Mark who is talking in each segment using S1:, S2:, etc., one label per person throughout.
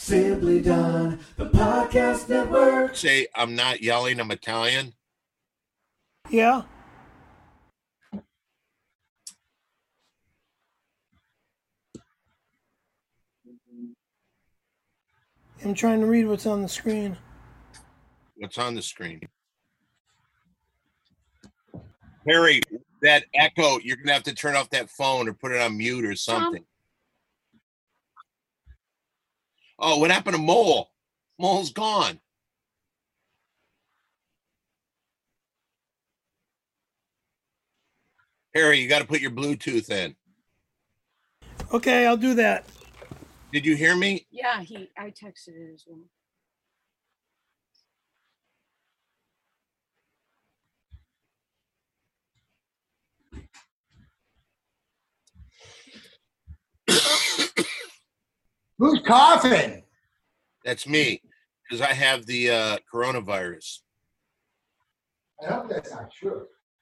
S1: Simply Done, the podcast network.
S2: Say, I'm not yelling, I'm Italian.
S3: Yeah. I'm trying to read what's on the screen.
S2: What's on the screen? Harry, that echo, you're going to have to turn off that phone or put it on mute or something. Oh, what happened to Mole? Mole's gone. Harry, you got to put your Bluetooth in.
S3: Okay, I'll do that.
S2: Did you hear me?
S4: Yeah, I texted it as well.
S5: Who's coughing?
S2: That's me, because I have the coronavirus.
S5: I hope that's not true.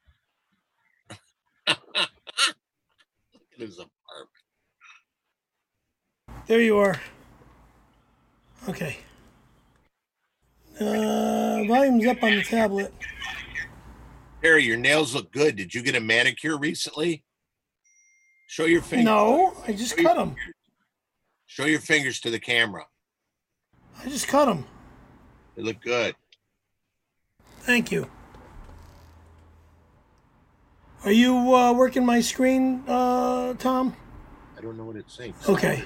S2: Look at his apartment.
S3: There you are. Okay. Volume's up on the tablet.
S2: Harry, your nails look good. Did you get a manicure recently? Show your fingers.
S3: No, I just cut them.
S2: Show your fingers to the camera.
S3: I just cut them.
S2: They look good.
S3: Thank you. Are you working my screen, Tom?
S2: I don't know what it's saying.
S3: Okay.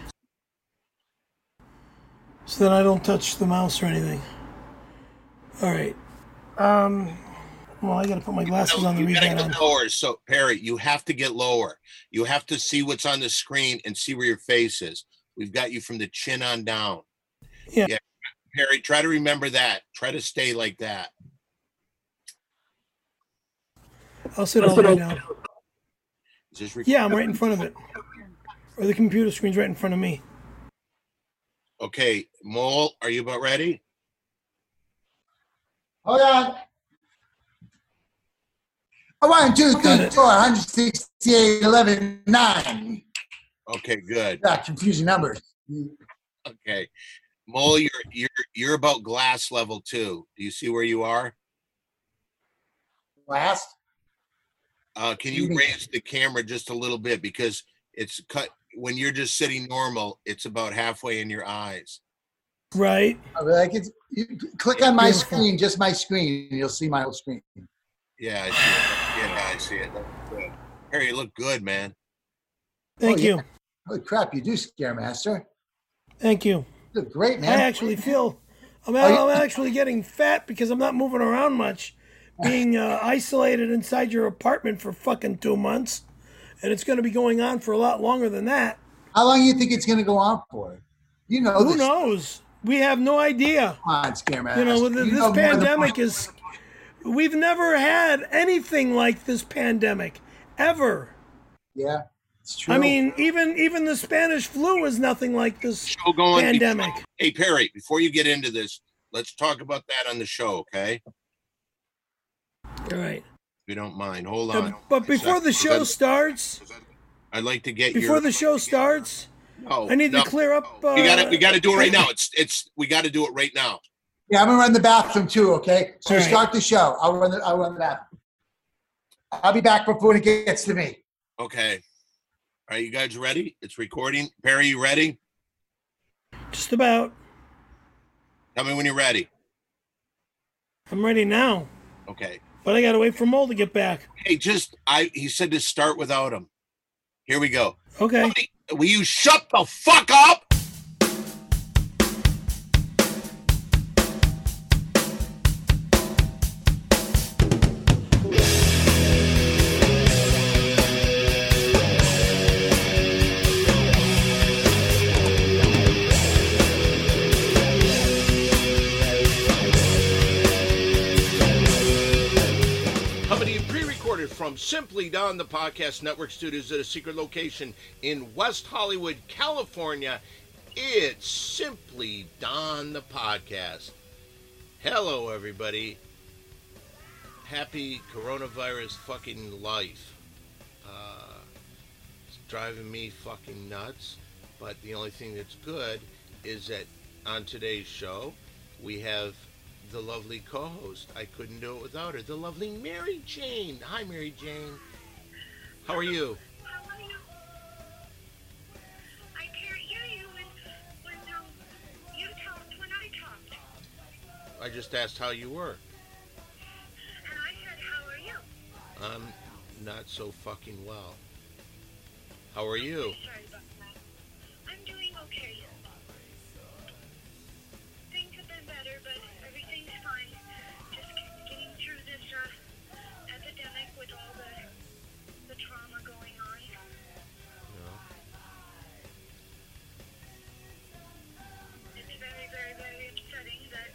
S3: So that I don't touch the mouse or anything. All right. Well, I got to put my glasses on to read that on.
S2: Lower. So, Perry, you have to get lower. You have to see what's on the screen and see where your face is. We've got you from the chin on down.
S3: Yeah.
S2: Perry, try to remember that. Try to stay like that.
S3: I'll sit all the way down.
S2: Is this
S3: Yeah, I'm right in front of it. Or the computer screen's right in front of me.
S2: Okay, Mole, are you about ready?
S5: Hold on. I want to do 168, 11, 9.
S2: Okay, good.
S5: Confusing numbers.
S2: Okay. Mole, you're about glass level 2. Do you see where you are?
S5: Glass?
S2: Can you raise the camera just a little bit, because it's cut when you're just sitting normal, it's about halfway in your eyes.
S3: Right.
S5: You click on my screen, just my screen, and you'll see my whole screen.
S2: Yeah, I see it. Yeah, I see it. That's good. Harry, you look good, man.
S3: Thank you.
S5: Holy crap, you do, Scaremaster.
S3: Thank you.
S5: You look great, man.
S3: I actually feel I'm actually getting fat because I'm not moving around much, being isolated inside your apartment for fucking 2 months, and it's going to be going on for a lot longer than that.
S5: How long do you think it's going to go on for? You know,
S3: who knows? We have no idea.
S5: Come on, Scaremaster.
S3: You know, this pandemic is. We've never had anything like this pandemic, ever.
S5: Yeah, it's true.
S3: I mean, even the Spanish flu was nothing like this pandemic.
S2: Hey, Perry, before you get into this, let's talk about that on the show, okay?
S3: All right.
S2: If you don't mind, hold on.
S3: But before the show starts,
S2: I'd like to get
S3: before the show starts, I need to clear up.
S2: We got to do it right now. We got to do it right now.
S5: Yeah, I'm gonna run the bathroom too. Okay, so
S3: right.
S5: Start the show. I'll run the bathroom. I'll be back before it gets to me.
S2: Okay. Are you guys ready? It's recording. Perry, you ready?
S3: Just about.
S2: Tell me when you're ready.
S3: I'm ready now.
S2: Okay.
S3: But I gotta wait for Mole to get back.
S2: Hey, he said to start without him. Here we go.
S3: Okay.
S2: Will you shut the fuck up? From Simply Done, the podcast network studios at a secret location in West Hollywood, California, it's Simply Done, the podcast. Hello, everybody. Happy coronavirus fucking life. It's driving me fucking nuts, but the only thing that's good is that On today's show, we have the lovely co-host. I couldn't do it without her. The lovely Mary Jane. Hi, Mary Jane. How are you?
S6: How are you? I can't hear you when you talked when I talked.
S2: I just asked how you were.
S6: And I said, how are you?
S2: I'm not so fucking well. How are you?
S6: Sorry about that. I'm doing okay. Things have been better, but everything's fine. Just getting through this epidemic with all the trauma going on.
S2: No.
S6: It's very, very, very upsetting that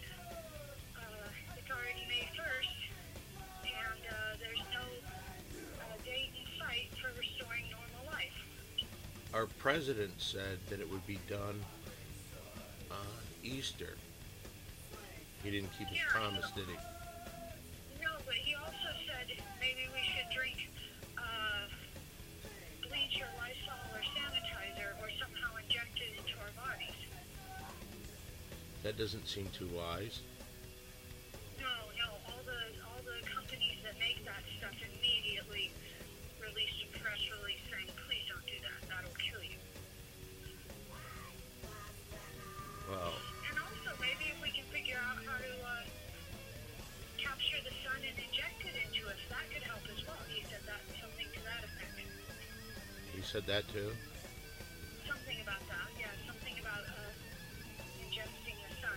S6: it's already May 1st, and there's no date in sight for restoring normal life.
S2: Our president said that it would be done on Easter. He didn't keep his
S6: Yeah.
S2: promise, did he?
S6: No, but he also said maybe we should drink bleach or Lysol or sanitizer or somehow inject it into our bodies.
S2: That doesn't seem too wise.
S6: No, all the companies that make that stuff immediately released a press release saying, please don't do that. That'll kill you.
S2: Well,
S6: And also, maybe if we can figure out how to capture the sun and inject it into us, that could help as well. He said that, something to that effect.
S2: he said that too.
S6: Something about that, yeah, something about ingesting the sun.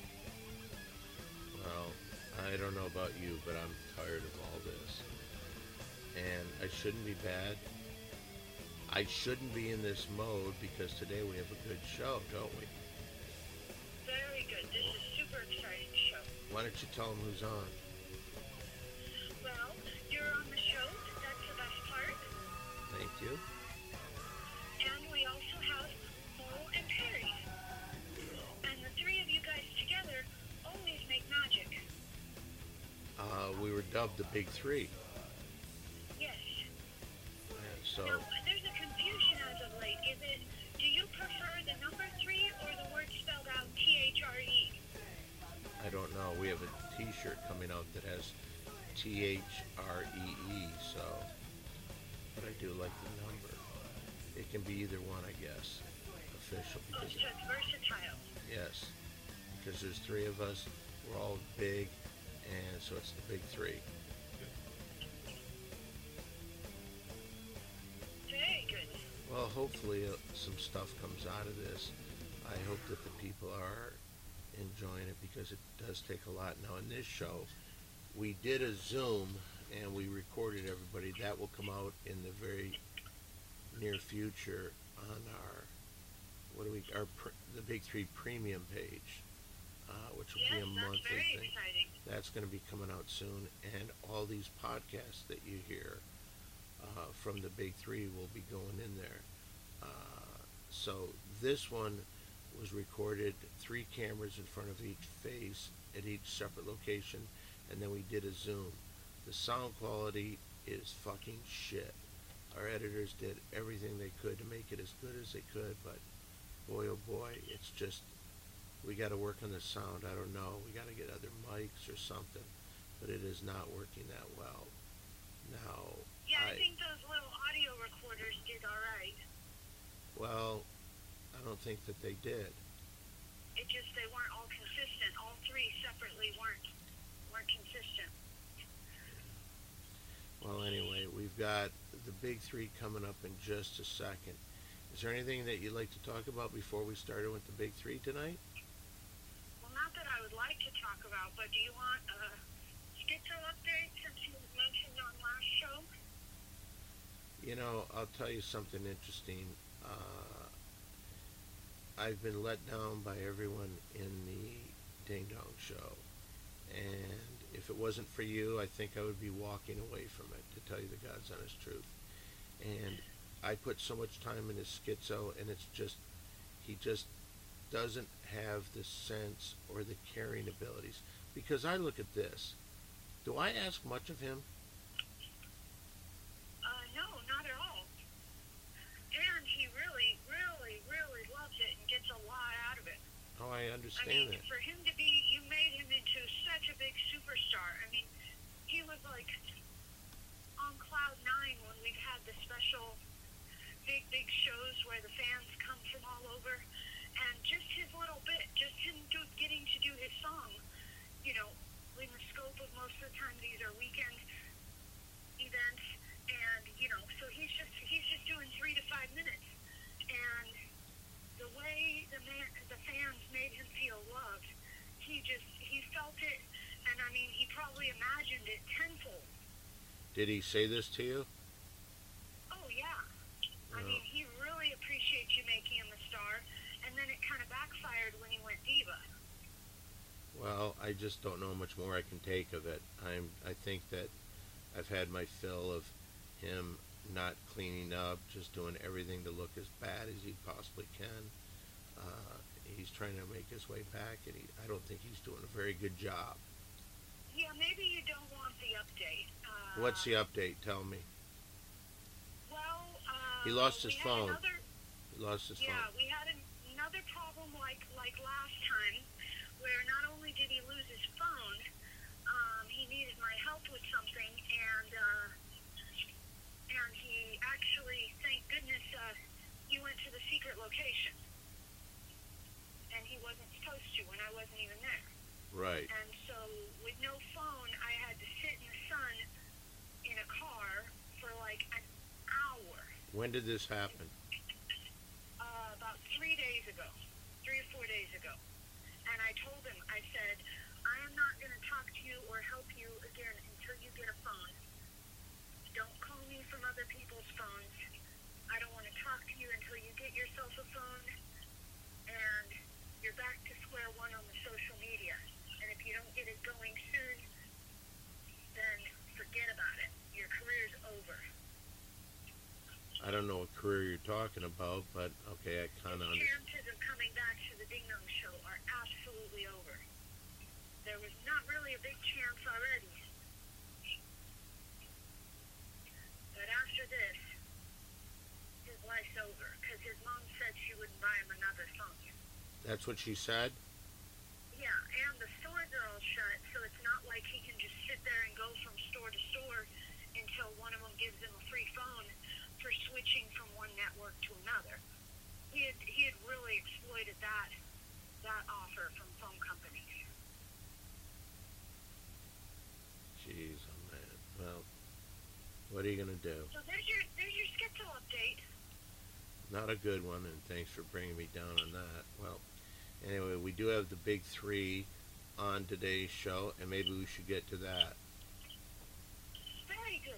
S2: Well, I don't know about you, but I'm tired of all this. And I shouldn't be bad. I shouldn't be in this mode because today we have a good show, don't we?
S6: Very good. This is super exciting show.
S2: Why don't you tell them who's on?
S6: Well, you're on the show. That's the best part.
S2: Thank you.
S6: And we also have Mo and Perry. And the three of you guys together always make magic.
S2: We were dubbed the Big Three.
S6: Yes.
S2: And so,
S6: Now, there's a confusion as of late. Do you prefer the number 3 or the word spelled out THRE?
S2: I don't know. We have a T-shirt coming out that has THREE, so, but I do like the number. It can be either one, I guess. Official,
S6: Oh,
S2: because
S6: so it's versatile.
S2: yes, because there's three of us. We're all big, and so it's the Big Three.
S6: Very good.
S2: Well, hopefully some stuff comes out of this. I hope that the people are enjoying it because it does take a lot. Now, in this show, we did a Zoom and we recorded everybody. That will come out in the very near future on our the Big Three Premium page, which will
S6: Yes,
S2: be a
S6: that's
S2: monthly
S6: very
S2: thing.
S6: exciting.
S2: That's going to be coming out soon, and all these podcasts that you hear from the Big Three will be going in there. So this one was recorded 3 cameras in front of each face at each separate location, and then we did a Zoom. The sound quality is fucking shit. Our editors did everything they could to make it as good as they could, but boy oh boy, it's just, we got to work on the sound. I don't know. We got to get other mics or something, but it is not working that well. Now,
S6: Yeah, I think those little audio recorders did all right.
S2: well, I don't think that they did.
S6: It just they weren't all consistent. All 3 separately weren't consistent.
S2: Well, anyway, we've got the Big Three coming up in just a second. Is there anything that you'd like to talk about before we started with the Big Three tonight?
S6: Well, not that I would like to talk about, but do you want a schizo update since you mentioned on last show?
S2: You know, I'll tell you something interesting. I've been let down by everyone in the Ding Dong show. And if it wasn't for you, I think I would be walking away from it, to tell you the God's honest truth. And I put so much time into Schizo, and it's just, he just doesn't have the sense or the carrying abilities. Because I look at this. Do I ask much of him?
S6: No, not at all. And he really, really, really loves it and gets a lot out of it.
S2: I
S6: I
S2: understand
S6: mean,
S2: that.
S6: for him to be, you made him into such a big superstar. I mean, he was like on cloud nine when we've had the special big shows where the fans come from all over, and just his little bit, just him getting to do his song, you know, in the scope of most of the time these are weekend events, and you know, so he's just doing 3 to 5 minutes, and the way the fans made him feel loved, he felt it, and I mean, he probably imagined it tenfold.
S2: Did he say this to you?
S6: Oh yeah, I mean, he really appreciates you making him a star, and then it kind of backfired when he went diva.
S2: Well, I just don't know how much more I can take of it. I think that I've had my fill of him not cleaning up, just doing everything to look as bad as he possibly can. He's trying to make his way back, and I don't think he's doing a very good job.
S6: Yeah, maybe you don't want the update.
S2: What's the update? Tell me.
S6: Well,
S2: He lost his
S6: we had
S2: phone.
S6: another-
S2: He lost his
S6: Yeah,
S2: phone.
S6: we had another problem like last time, where not only did he lose his phone, he needed my help with something, and he actually, thank goodness, he went to the secret location, and he wasn't supposed to when I wasn't even there.
S2: Right.
S6: And so, with no phone, I had to sit in the sun in a car for like an hour.
S2: When did this happen?
S6: About 3 days ago, 3 or 4 days ago. And I told him, I said, I am not going to talk to you or help you again until you get a phone. Don't call me from other people's phones. I don't want to talk to you until you get yourself a phone. And you're back to square one on the social media. And if you don't get it going soon, then forget about it. Your career's over.
S2: I don't know what career you're talking about, but okay, I kind of understand.
S6: Chances of coming back to the Ding Dong Show are absolutely over. There was not really a big chance already. But after this, his life's over, because his mom said she wouldn't buy him another phone.
S2: That's what she said?
S6: Yeah, and the stores are all shut, so it's not like he can just sit there and go from store to store until one of them gives him a free phone for switching from one network to another. He had really exploited that offer from phone companies.
S2: Jeez, oh man. Well, what are you gonna do?
S6: So there's your Skittle update.
S2: Not a good one, and thanks for bringing me down on that. Well, anyway, we do have the big three on today's show, and maybe we should get to that.
S6: Very good.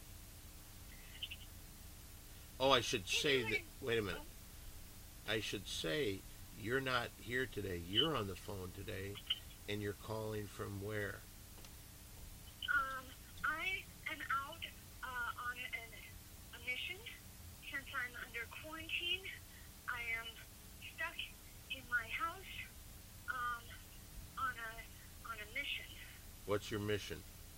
S2: Oh, I should say that. Wait a minute. I should say you're not here today. You're on the phone today, and you're calling from where?
S6: I am out on a mission. Since I'm under quarantine, I am stuck in my house on a mission.
S2: What's your mission?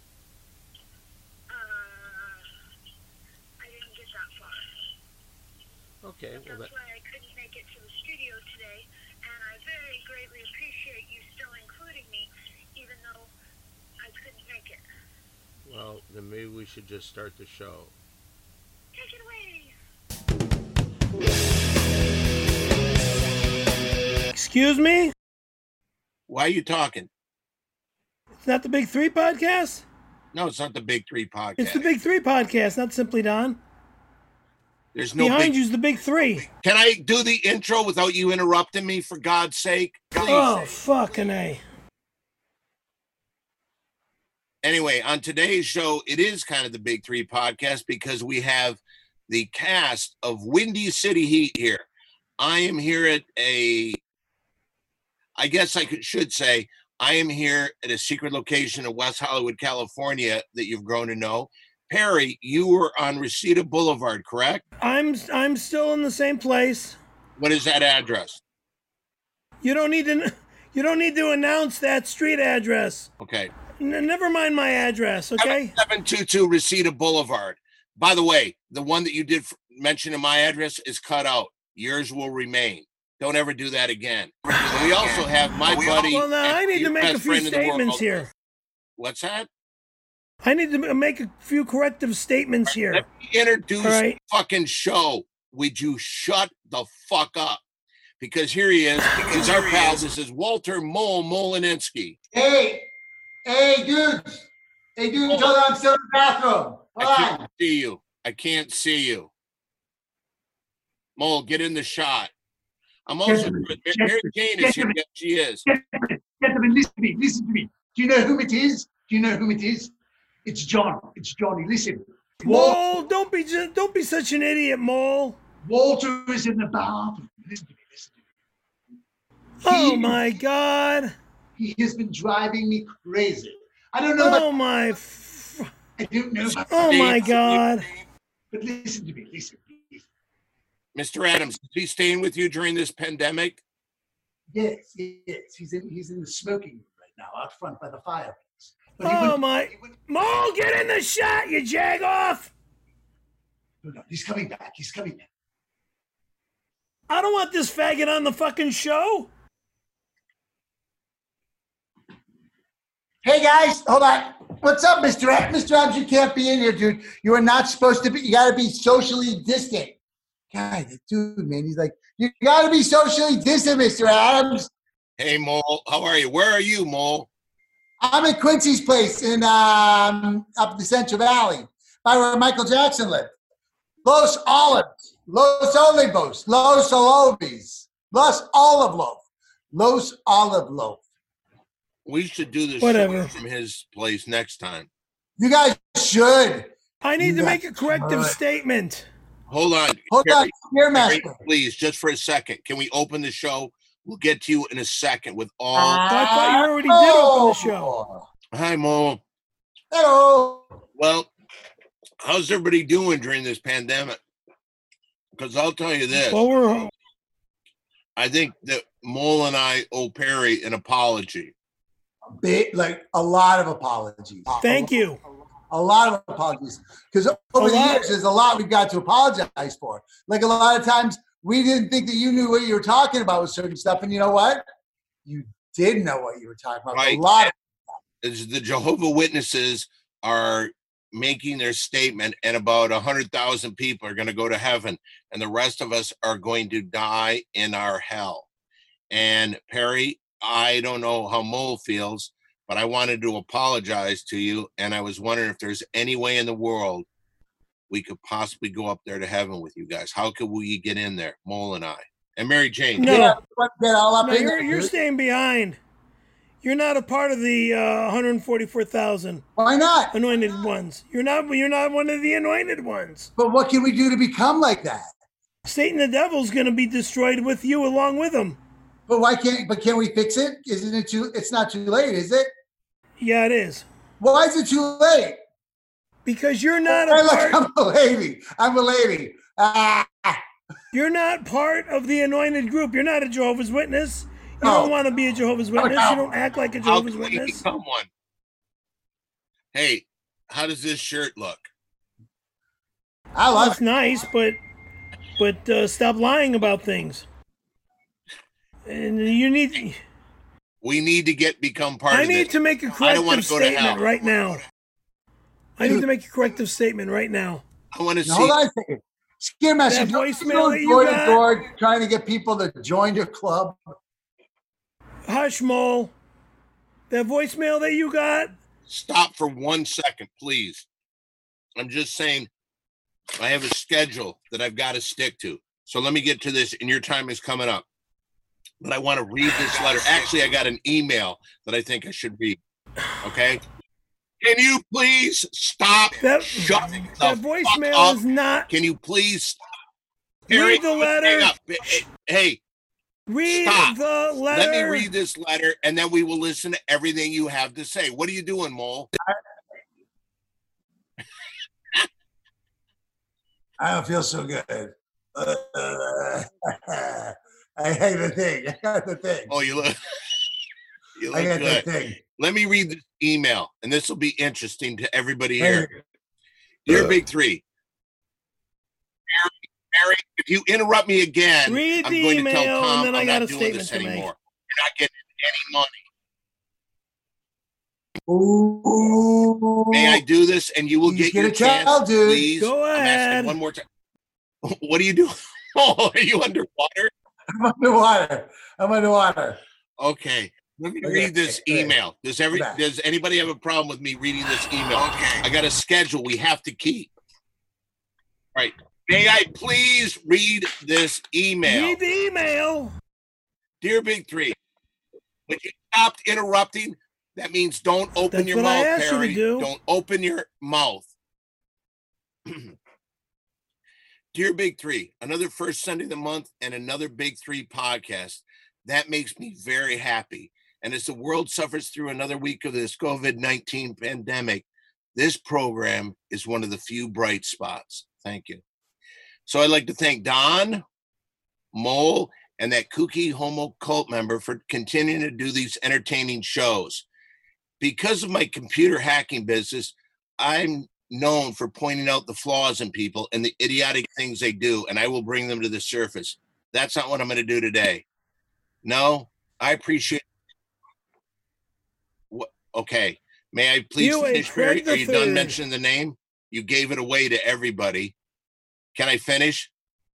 S6: I didn't get that far.
S2: Okay, well,
S6: That's why I couldn't make it to the studio today, and I very greatly appreciate you still including me, even though I couldn't make it.
S2: well, then maybe we should just start the show.
S6: Take it away!
S3: Excuse me?
S2: Why are you talking?
S3: It's not the Big Three podcast?
S2: No, it's not the Big Three podcast.
S3: It's the Big Three podcast, not Simply Don.
S2: There's no
S3: Behind
S2: big...
S3: you's the Big Three.
S2: Can I do the intro without you interrupting me, for God's sake?
S3: Oh, fucking A.
S2: Anyway, on today's show, it is kind of the Big Three podcast because we have the cast of Windy City Heat here. I am here at I guess I should say, I am here at a secret location in West Hollywood, California that you've grown to know. Perry, you were on Reseda Boulevard, correct?
S3: I'm still in the same place.
S2: What is that address?
S3: You don't need to announce that street address.
S2: Okay.
S3: Never mind my address, okay?
S2: 722 Reseda Boulevard. By the way, the one that you did mention in my address is cut out. Yours will remain. Don't ever do that again. And we also have my buddy.
S3: Well, now I need to
S2: your
S3: make a
S2: best
S3: few
S2: friend in the world.
S3: statements here.
S2: What's that?
S3: I need to make a few corrective statements here.
S2: Let me introduce
S3: All right.
S2: the fucking show. Would you shut the fuck up? Because here he is. He's our pal. This is Walter Molinsky.
S5: Hey, dudes. Hey, dude, tell them I'm still in the bathroom.
S2: I
S5: Hold
S2: can't
S5: on.
S2: see you. I can't see you. Mole, get in the shot. I'm also Mary Jane is here. Yes, she is.
S5: Gentlemen, listen to me. Do you know who it is? It's John. It's Johnny. Listen.
S3: Mole, don't be such an idiot, Mole.
S5: Walter is in the bathroom. Listen to me.
S3: Oh my God.
S5: He has been driving me crazy. I don't know.
S3: Oh my.
S5: I don't know.
S3: Oh my God.
S5: But listen to me. Listen.
S2: Mr. Adams, is he staying with you during this pandemic?
S5: Yes. He's in the smoking room right now, out front by the fireplace.
S3: Oh my. Mole, get in the shot, you jagoff.
S5: No, he's coming back.
S3: I don't want this faggot on the fucking show.
S5: Hey guys, hold on. What's up, Mr. Adams? Mr. Adams, you can't be in here, dude. You are not supposed to be. You got to be socially distant. God, the dude, man, he's like, you got to be socially distant, Mr. Adams.
S2: Hey, Mole, how are you? Where are you, Mole?
S5: I'm at Quincy's place in up the Central Valley, by where Michael Jackson lived. Los Olives, Los Olivos, Los Olobis, Los Olive Loaf, Los Olive Loaf.
S2: We should do this
S3: Whatever.
S2: from his place next time.
S5: You guys should.
S3: I need to make a corrective statement.
S2: Hold on.
S5: Hold on,
S2: Carrie,
S5: Spearmaster.
S2: please, just for a second. Can we open the show? We'll get to you in a second with all.
S3: I thought you already did open the show.
S2: Hi, Mole.
S5: Hello.
S2: Well, how's everybody doing during this pandemic? Because I'll tell you this.
S3: Well,
S2: I think that Mole and I owe Perry an apology.
S5: Like a lot of apologies.
S3: thank you.
S5: A lot of apologies. Because over the years, there's a lot we've got to apologize for. Like a lot of times, we didn't think that you knew what you were talking about with certain stuff. And you know what? You did know what you were talking about.
S2: Right.
S5: A lot of
S2: The Jehovah's Witnesses are making their statement, and about 100,000 people are going to go to heaven, and the rest of us are going to die in our hell. And Perry, I don't know how Mole feels, but I wanted to apologize to you, and I was wondering if there's any way in the world we could possibly go up there to heaven with you guys. How could we get in there, Mole and I? And Mary Jane.
S3: No,
S5: get all up
S3: no,
S5: in there,
S3: you're
S5: dude.
S3: staying behind. You're not a part of the 144,000
S5: Why not?
S3: anointed ones. You're not one of the anointed ones.
S5: But what can we do to become like that?
S3: Satan the devil's going to be destroyed with you along with him.
S5: But can we fix it? Isn't it too? It's not too late, is it?
S3: Yeah, it is.
S5: Why is it too late?
S3: Because you're not
S5: Hey,
S3: a
S5: look,
S3: part.
S5: I'm a lady.
S3: You're not part of the anointed group. You're not a Jehovah's Witness. You
S5: No.
S3: don't want to be a Jehovah's Witness.
S5: no.
S3: You don't act like a
S2: How
S3: Jehovah's
S2: can we
S3: Witness.
S2: become one? Hey, how does this shirt look?
S5: I love
S3: It's nice, but stop lying about things. And you need.
S2: We need to become part
S3: I
S2: of
S3: need
S2: this.
S3: to make a
S2: I don't want
S3: corrective
S2: to go to
S3: statement
S2: hell.
S3: right now. I need to make a corrective statement right now.
S2: I want to
S5: Now,
S2: see.
S5: hold on a second. Scare message.
S3: That voicemail that you
S5: door to
S3: got?
S5: door trying to get people to join your club.
S3: Hush, Mole. That voicemail that you got.
S2: Stop for 1 second, please. I'm just saying I have a schedule that I've got to stick to. So let me get to this, and your time is coming up. But I want to read this letter. Actually, I got an email that I think I should read. Okay? Can you please stop?
S3: That
S2: shutting the
S3: that
S2: fuck
S3: voicemail
S2: up?
S3: is not.
S2: Can you please stop?
S3: Read the
S2: hang
S3: letter.
S2: up. Hey,
S3: Read
S2: stop.
S3: the letter.
S2: let me read this letter, and then we will listen to everything you have to say. What are you doing, Mole?
S5: I don't feel so good. I hate the thing. I got the thing.
S2: Oh, you look you
S5: I
S2: look
S5: got
S2: good.
S5: the thing.
S2: Let me read this email, and this will be interesting to everybody
S5: Hey,
S2: here. Dear Big Three, Mary, if you interrupt me again,
S3: Read
S2: I'm
S3: the
S2: going to
S3: email,
S2: tell Tom
S3: and then I
S2: I'm
S3: got
S2: not
S3: a
S2: doing
S3: statement
S2: this
S3: to make.
S2: anymore. You're not getting any money.
S5: Ooh.
S2: May I do this, and you will
S5: He's
S2: get your
S5: gonna tell,
S2: chance,
S5: dude.
S2: please?
S3: Go
S2: I'm
S3: ahead.
S2: asking one more time. What are you doing? Oh, are you underwater?
S5: I'm underwater.
S2: Okay. Let me
S5: Okay,
S2: read this
S5: okay.
S2: email. Does anybody have a problem with me reading this email?
S7: Okay.
S2: I got a schedule we have to keep. All right. May I please read this email?
S3: Read the email.
S2: Dear Big Three, when you stopped interrupting, that means don't open
S3: That's
S2: your
S3: what I
S2: mouth,
S3: asked you to
S2: Perry.
S3: do.
S2: Don't open your mouth. Dear Big Three, another first Sunday of the month and another Big Three podcast. That makes me very happy. And as the world suffers through another week of this COVID-19 pandemic, this program is one of the few bright spots. Thank you. So I'd like to thank Don, Mole, and that kooky homo cult member for continuing to do these entertaining shows. Because of my computer hacking business, I'm known for pointing out the flaws in people and the idiotic things they do, and I will bring them to the surface. That's not what I'm going to do today. No, I appreciate. What? Okay. May I please finish, Perry? Are you done mentioning the name? You gave it away to everybody. Can I finish?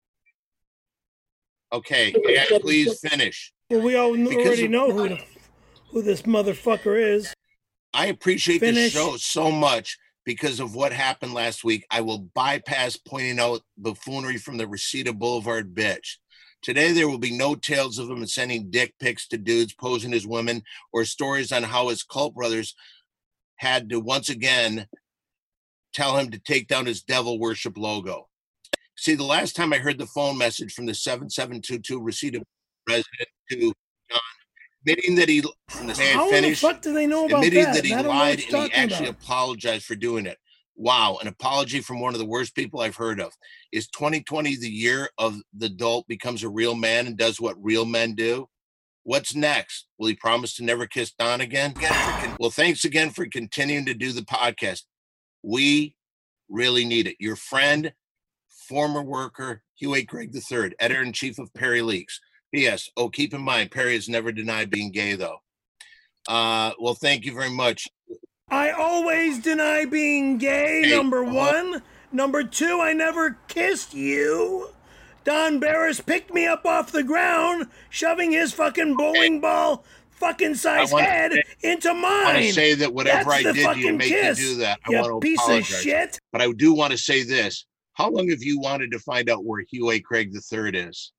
S2: Okay. May I please finish?
S3: Well, we already know who this motherfucker is.
S2: I appreciate this show so much because of what happened last week. I will bypass pointing out buffoonery from the Reseda Boulevard bitch. Today, there will be no tales of him sending dick pics to dudes posing as women or stories on how his cult brothers had to once again tell him to take down his devil worship logo. See, the last time I heard the phone message from the 7722 Reseda resident to John, admitting that he
S3: How the fuck do they know about
S2: admitting
S3: that?
S2: he lied and he actually apologized for doing it. Wow, an apology from one of the worst people I've heard of. Is 2020 the year of the adult becomes a real man and does what real men do? What's next? Will he promise to never kiss Don again? Well, thanks again for continuing to do the podcast. We really need it. Your friend, former worker, Hugh A. Craig III, editor-in-chief of Perry Leaks. P.S. Oh, keep in mind, Perry has never denied being gay, though. Well, thank you very much.
S3: I always deny being gay, number one. Number two, I never kissed you. Don Barris picked me up off the ground, shoving his fucking bowling ball fucking size head into mine.
S2: I want to say that whatever I did to make you do that, I want to
S3: piece
S2: apologize.
S3: Of shit.
S2: But I do want to say this. How long have you wanted to find out where Hugh A. Craig III is?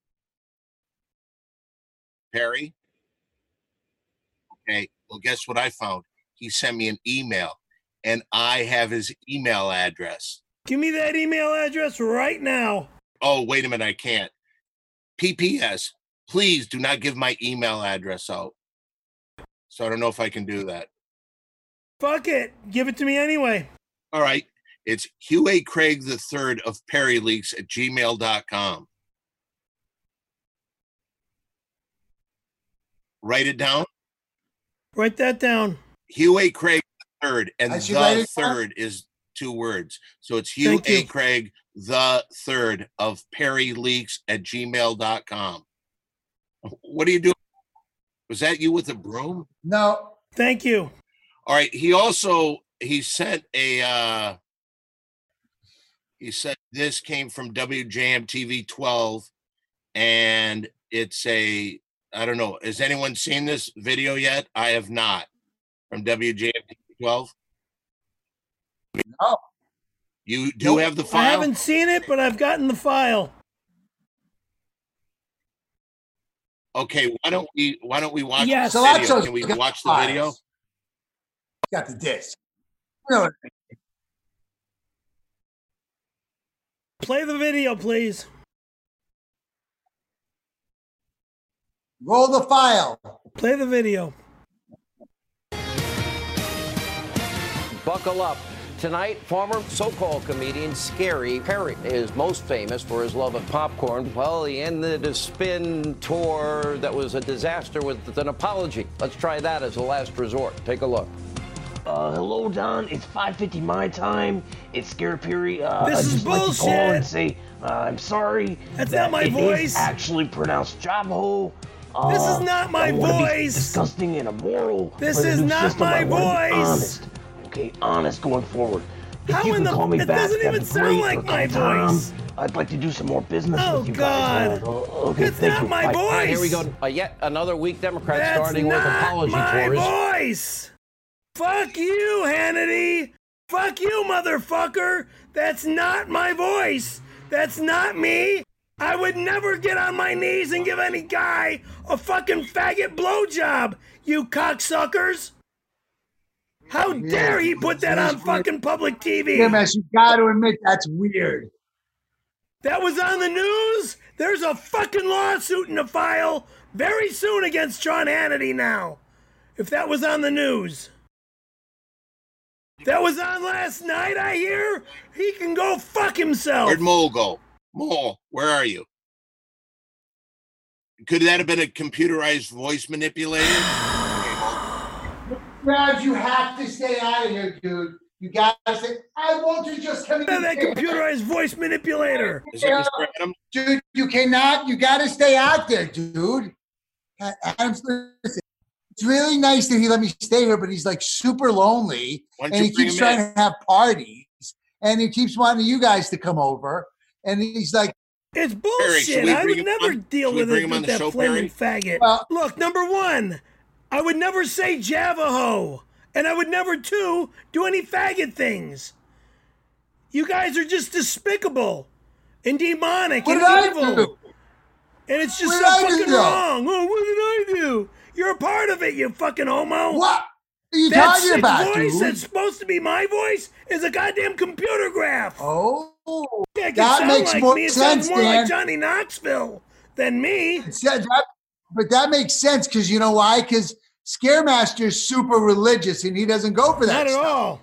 S2: Perry? Okay, well, guess what I found? He sent me an email, and I have his email address.
S3: Give me that email address right now.
S2: Oh, wait a minute, I can't. PPS, please do not give my email address out. So I don't know if I can do that.
S3: Fuck it. Give it to me anyway.
S2: All right. It's Hugh A. Craig III of Perry Leaks at gmail.com. Write it down.
S3: Write that down.
S2: Hugh A. Craig III, and the third is 2 words. So it's Hugh A. Craig the third of Perry Leaks at gmail.com. What are you doing? Was that you with a broom?
S5: No.
S3: Thank you.
S2: All right. He sent a, he said this came from WJM TV 12, and it's I don't know. Has anyone seen this video yet? I have not. From WJM TV 12?
S5: No.
S2: You do have the file?
S3: I haven't seen it, but I've gotten the file.
S2: Okay, why don't we watch
S3: the
S2: video? Can we watch the video?
S5: Got the disc. No.
S3: Play the video, please.
S5: Roll the file.
S3: Play the video.
S8: Buckle up. Tonight, former so-called comedian Scary Perry is most famous for his love of popcorn. Well, he ended a spin tour that was a disaster with an apology. Let's try that as a last resort. Take a look.
S7: Hello, Don. It's 5:50 my time. It's Scary Perry.
S3: This is
S7: just like to call
S3: bullshit.
S7: and say I'm sorry.
S3: That's
S7: that
S3: not my
S7: it
S3: voice.
S7: is actually pronounced Javaho.
S3: This is not my
S7: I don't wanna be
S3: voice.
S7: disgusting and immoral.
S3: This
S7: for the
S3: is
S7: new
S3: not
S7: system.
S3: my
S7: I wanna be
S3: voice.
S7: honest. Okay, honest going forward. If
S3: How
S7: you
S3: in
S7: can
S3: the?
S7: call me
S3: It
S7: back,
S3: doesn't
S7: that'd
S3: even
S7: be
S3: sound
S7: great,
S3: like
S7: or
S3: my
S7: call Tom.
S3: voice.
S7: I'd like to do some more business
S3: Oh,
S7: with you
S3: God.
S7: guys. Okay,
S3: It's
S7: thank
S3: not
S7: you.
S3: my
S7: Bye.
S3: voice.
S8: All right, here we go. Yet another weak Democrat
S3: That's
S8: starting with
S3: not
S8: apology
S3: my
S8: tours.
S3: voice. Fuck you, Hannity. Fuck you, motherfucker. That's not my voice. That's not me. I would never get on my knees and give any guy a fucking faggot blowjob, you cocksuckers. How dare he put that on fucking public TV?
S5: Scaremaster, you got to admit that's weird.
S3: That was on the news? There's a fucking lawsuit in the file very soon against Sean Hannity now. If that was on the news. That was on last night, I hear. He can go fuck himself.
S2: Where'd Mole go? Mole, where are you? Could that have been a computerized voice manipulator? Okay, Mole.
S5: Brad, you have to stay out of here, dude. You got to say, I want you just come in.
S3: That computerized voice manipulator.
S2: Is that Mr. Adams?
S5: Dude, you cannot, you got to stay out there, dude. Adams, listen, it's really nice that he let me stay here, but he's like super lonely
S2: Why don't
S5: and
S2: you
S5: he
S2: bring
S5: keeps
S2: him in?
S5: trying to have parties and he keeps wanting you guys to come over. And he's like,
S3: It's
S2: should
S3: bullshit.
S2: we
S3: I
S2: bring
S3: would
S2: him
S3: never
S2: on?
S3: deal
S2: Should we
S3: with
S2: bring
S3: it
S2: him on
S3: with
S2: the
S3: that
S2: show,
S3: flaming
S2: Perry?
S3: faggot.
S5: Well-
S3: Look, number one, I would never say Javaho. And I would never, two, do any faggot things. You guys are just despicable and demonic
S5: what
S3: and
S5: did I
S3: evil.
S5: do?
S3: And it's just
S5: What
S3: so
S5: did I do,
S3: fucking
S5: though?
S3: wrong. Oh, what did I do? You're a part of it, you fucking homo.
S5: What are you
S3: That
S5: talking
S3: sick
S5: about,
S3: voice
S5: dude?
S3: that's supposed to be my voice is a goddamn computer graph.
S5: Oh,
S3: Yeah, it can
S5: that
S3: sound
S5: makes
S3: like
S5: more
S3: me. It
S5: sense,
S3: sounds more
S5: Dan.
S3: like Johnny Knoxville than me.
S5: But that makes sense because you know why? Because Scaremaster is super religious and he doesn't go for that
S3: Not at
S5: stuff.
S3: all.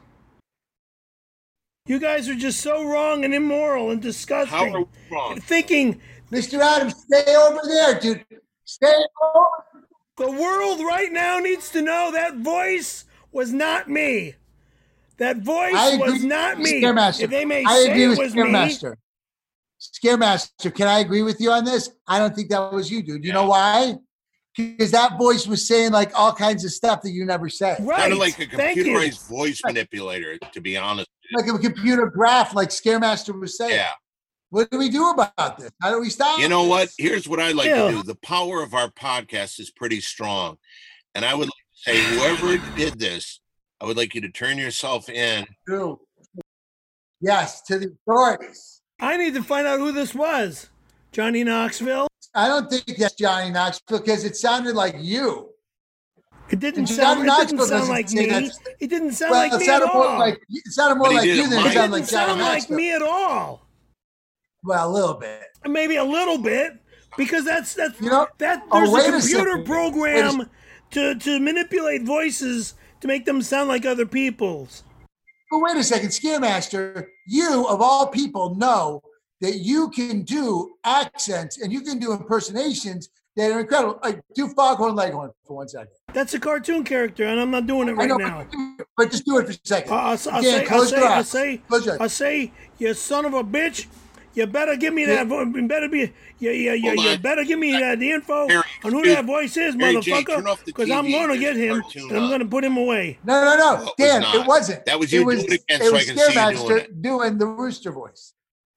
S3: You guys are just so wrong and immoral and
S2: How
S3: disgusting.
S2: are we wrong?
S3: Thinking
S5: Mr. Adams, stay over there, dude. Stay over.
S3: the world right now needs to know that voice was not me. That voice
S5: I agree
S3: was not
S5: with
S3: me.
S5: Scaremaster.
S3: If they may
S5: I
S3: say
S5: agree
S3: it
S5: with
S3: was me,
S5: Scaremaster. Scaremaster, can I agree with you on this? I don't think that was you, dude. You know why? Because that voice was saying like all kinds of stuff that you never say.
S3: right?
S2: Kind of like a
S3: Thank you.
S2: computerized voice manipulator, to be honest.
S5: Like a computer graph, like Scaremaster was saying.
S2: Yeah.
S5: What do we do about this? How do we stop?
S2: You know
S5: this?
S2: what? Here's what I like
S3: Yeah.
S2: to do. The power of our podcast is pretty strong. And I would like to say, whoever did this, I would like you to turn yourself in.
S5: True. Yes, to the authorities.
S3: I need to find out who this was. Johnny Knoxville.
S5: I don't think that's Johnny Knoxville because it sounded like you.
S3: It didn't
S5: Johnny
S3: sound. It didn't
S5: Knoxville
S3: sound
S5: doesn't
S3: like
S5: say
S3: me.
S5: that's-
S3: It didn't sound
S5: Well,
S3: like
S5: it
S3: me at
S5: sounded more
S3: all.
S5: like it sounded more
S2: But he
S5: like
S2: did
S5: you
S2: it
S5: than
S2: live.
S5: it
S3: It
S5: sounded
S3: didn't
S5: like Johnny
S3: sound like
S5: Knoxville.
S3: me at all.
S5: Well, a little bit.
S3: Maybe a little bit, because that's
S5: You know-
S3: that
S5: oh,
S3: there's
S5: wait
S3: a
S5: a
S3: computer
S5: second.
S3: program to manipulate voices to make them sound like other people's.
S5: But wait a second, Scaremaster, you of all people know that you can do accents and you can do impersonations that are incredible. Like do Foghorn Leghorn for 1 second.
S3: That's a cartoon character, and I'm not doing it
S5: I
S3: right
S5: know,
S3: now.
S5: but just do it for a second.
S3: I
S5: Dan, close your eyes. Close your eyes.
S3: say, you son of a bitch, you better give me that. You better be, you
S2: Hold on.
S3: better give me the info
S2: Harry,
S3: on who
S2: dude,
S3: that voice is,
S2: Harry J,
S3: motherfucker.
S2: turn off the
S3: Because I'm
S2: TV.
S3: gonna get
S2: There's a
S3: him,
S2: cartoon
S3: and I'm
S2: on.
S3: gonna put him away.
S5: No,
S2: No, it
S5: Dan,
S2: was
S5: it
S2: not.
S5: wasn't.
S2: That was you doing it again, so I can see you doing
S5: Scaremaster
S2: it.
S5: doing the rooster voice.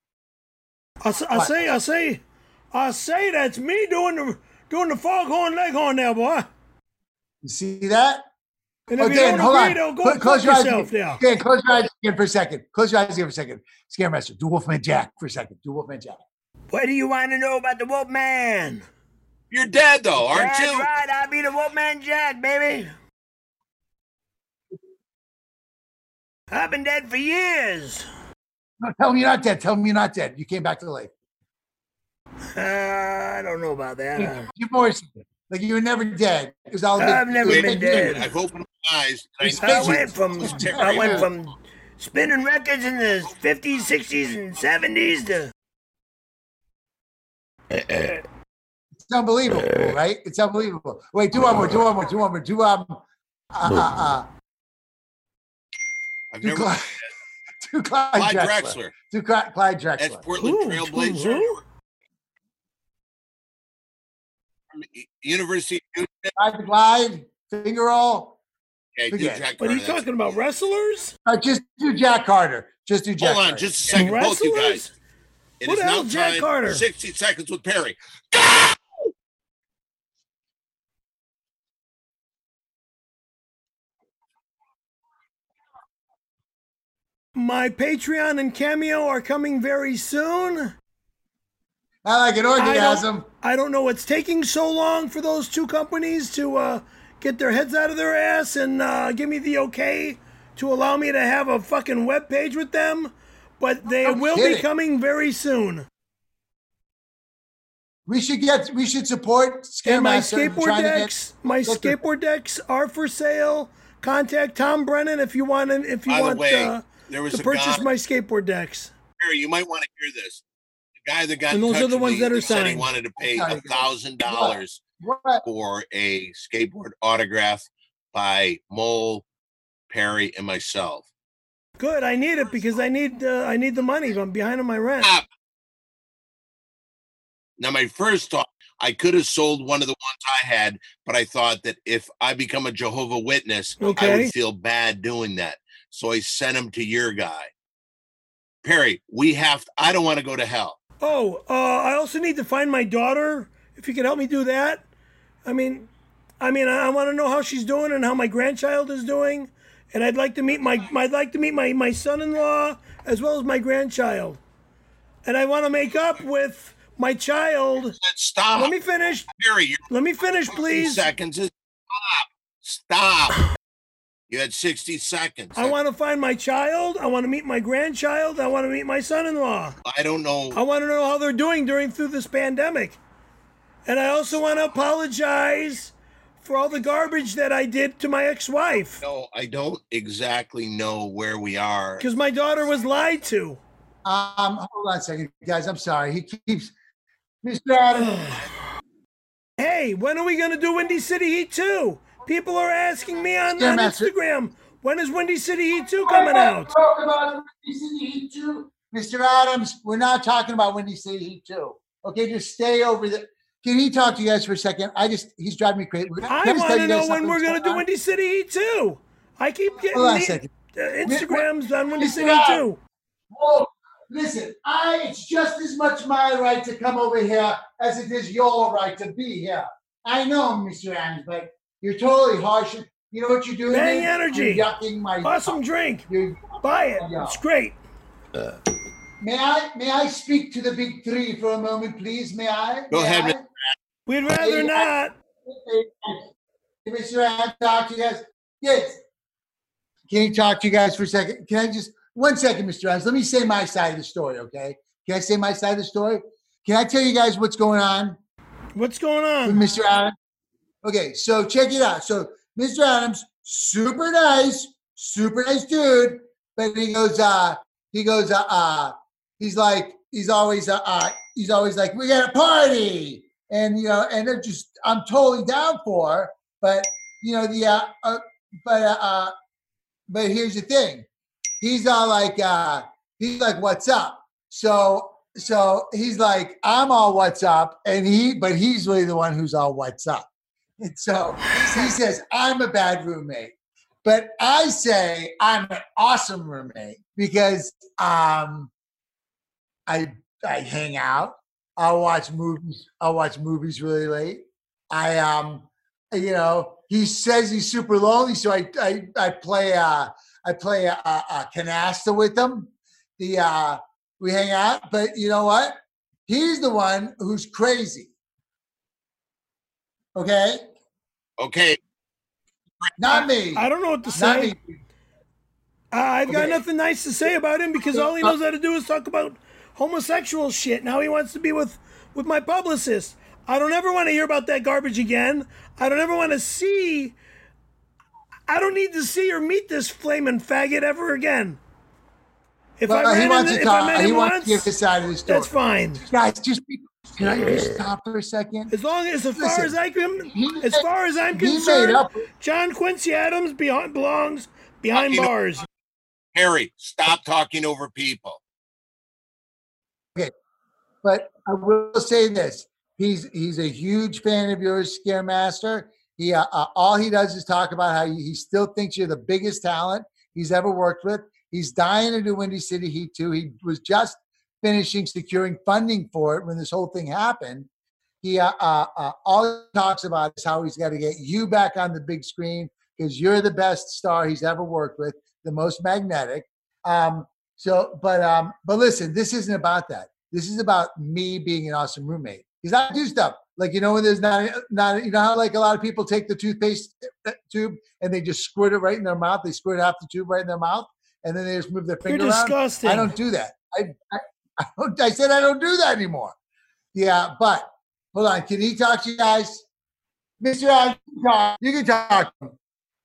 S3: I say that's me doing the Foghorn Leghorn there, boy.
S5: You see that?
S3: And if
S5: Oh,
S3: you
S5: Dan,
S3: don't
S5: hold
S3: agree,
S5: on.
S3: don't go
S5: Close
S3: fuck
S5: your eyes.
S3: yourself there.
S5: Dan, close your eyes again for a second. Close your eyes again for a second. Scaremaster, do Wolfman Jack for a second. Do Wolfman Jack.
S3: What do you want to know about the Wolfman?
S2: You're dead, though, aren't
S3: That's
S2: you?
S3: right, I'll be the Wolfman Jack, baby. I've been dead for years.
S5: No, tell me you're not dead. Tell me you're not dead. You came back to life.
S3: I don't know about that.
S5: Your voice, like you were never dead. It was all.
S3: I've never
S2: Wait,
S3: been
S2: wait a minute.
S3: dead.
S2: I've opened my eyes. And
S3: I went from spinning records in the 50s, 60s, and 70s to.
S5: It's unbelievable, right? It's unbelievable. Wait, do one more.
S2: I've
S5: To
S2: never.
S5: Clyde, to Clyde
S2: Clyde
S5: Drexler.
S2: Drexler.
S5: To Clyde Drexler.
S2: That's Portland Trailblazer.
S3: Who?
S2: From University of Houston.
S5: Clyde, finger roll.
S2: Okay, do
S5: Forget it.
S2: Jack
S3: But are you
S2: Carter.
S3: talking about wrestlers?
S5: Just do Jack Carter. Just do Jack
S2: Hold on,
S5: Carter.
S2: just a second, both you guys.
S3: Wrestlers?
S2: It
S3: Who
S2: is
S3: the
S2: now
S3: hell's Jack
S2: time.
S3: Carter?
S2: 60 seconds with Perry.
S3: My Patreon and Cameo are coming very soon.
S5: I like an orgasm.
S3: I don't know what's taking so long for those two companies to get their heads out of their ass and give me the okay to allow me to have a fucking web page with them, but they will be
S5: kidding.
S3: coming very soon.
S5: We should support
S3: And my
S5: Scaremaster.
S3: skateboard decks, skateboard decks are for sale. Contact Tom Brennan if you want
S2: By the way, there was
S3: to
S2: a
S3: purchase
S2: guy,
S3: my skateboard decks.
S2: Perry, you might want to hear this. The guy that got
S3: And
S2: in
S3: those
S2: touch
S3: are the
S2: with
S3: ones
S2: me
S3: that are
S2: said he
S3: signed.
S2: wanted to pay
S5: Sorry,
S2: $1,000
S5: What?
S2: for a skateboard autograph by Mole, Perry, and myself.
S3: Good, I need it because I need the money. I'm behind on my rent.
S2: Stop. Now, my first thought, I could have sold one of the ones I had, but I thought that if I become a Jehovah Witness, I
S3: Okay.
S2: would feel bad doing that. So I sent them to your guy. Perry, I don't want to go to hell.
S3: Oh, I also need to find my daughter. If you could help me do that. I mean, I want to know how she's doing and how my grandchild is doing, and I'd like to meet my son-in-law as well as my grandchild, and I want to make up with my child.
S2: Stop.
S3: Let me finish.
S2: Perry, you're
S3: Let me finish,
S2: 60
S3: please.
S2: seconds. Stop. You had 60 seconds.
S3: I want to find my child. I want to meet my grandchild. I want to meet my son-in-law.
S2: I don't know.
S3: I want to know how they're doing through this pandemic. And I also want to apologize for all the garbage that I did to my ex-wife.
S2: No, I don't exactly know where we are.
S3: Because my daughter was lied to.
S5: Hold on a second, guys. I'm sorry. He keeps Mr. Adams.
S3: Hey, when are we going to do Windy City Heat 2? People are asking me on
S5: Master.
S3: Instagram, when is Windy City Heat 2 coming out?
S5: Talk about Windy City Heat 2. Mr. Adams, we're not talking about Windy City Heat 2. Okay, just stay over there. Can he talk to you guys for a second? He's driving me crazy.
S3: I want to know when we're going to do Windy City Heat 2. I keep getting
S5: Hold on a second.
S3: Instagrams on Windy
S5: Mr.
S3: City Heat 2.
S5: Oh, listen, it's just as much my right to come over here as it is your right to be here. I know, Mr. Adams, but you're totally harsh. You know what you're doing?
S3: Bang
S5: You're
S3: Energy.
S5: yucking my
S3: Awesome drink.
S5: You're-
S3: Buy it.
S5: Yeah.
S3: It's great.
S5: May I speak to the big three for a moment, please? May I?
S2: Go
S5: May
S2: ahead,
S5: I?
S2: Mr.
S3: We'd rather not.
S5: Hey, Mr. Adams, talk to you guys. Yes. Can you talk to you guys for a second? Can I just 1 second, Mr. Adams? Let me say my side of the story, okay? Can I say my side of the story? Can I tell you guys what's going on
S3: What's going
S5: with
S3: on?
S5: Mr. Adams? Okay, so check it out. So Mr. Adams, super nice dude, but he's always like, we got a party, and and they're just, I'm totally down for, but but here's the thing, he's all like, what's up? So he's like, I'm all what's up, but he's really the one who's all what's up. And so he says, I'm a bad roommate. But I say I'm an awesome roommate because I hang out. I'll watch movies really late. He says he's super lonely, so I play canasta with him. We hang out, but you know what? He's the one who's crazy. Okay?
S2: Okay.
S5: Not me.
S3: I don't know what to
S5: Not
S3: say.
S5: me.
S3: I've got
S5: Okay.
S3: nothing nice to say about him because all he knows how to do is talk about homosexual shit. Now he wants to be with my publicist. I don't ever want to hear about that garbage again. I don't ever want to see. I don't need to see or meet this flaming faggot ever again. If
S5: Well,
S3: I
S5: he
S3: ran
S5: wants
S3: into,
S5: to
S3: if I
S5: talk.
S3: met
S5: He
S3: him
S5: wants
S3: once,
S5: to give his side of the story.
S3: that's fine.
S5: Guys, can I just stop for a second?
S3: As far as
S5: Listen,
S3: I'm
S5: he made
S3: concerned,
S5: up-
S3: John Quincy Adams belongs behind bars.
S2: Harry, stop talking over people.
S5: But I will say this: he's a huge fan of yours, Scaremaster. He all he does is talk about how he still thinks you're the biggest talent he's ever worked with. He's dying to do Windy City Heat 2. He was just finishing securing funding for it when this whole thing happened. He all he talks about is how he's got to get you back on the big screen because you're the best star he's ever worked with, the most magnetic. But listen, this isn't about that. This is about me being an awesome roommate. Because I do stuff like, when there's not, you know how like a lot of people take the toothpaste tube and they just squirt it right in their mouth. They squirt half the tube right in their mouth and then they just move their finger
S3: You're
S5: around.
S3: disgusting.
S5: I don't do that. I said I don't do that anymore. Yeah, but hold on. Can he talk to you guys? Mr. Allen, you can talk to him.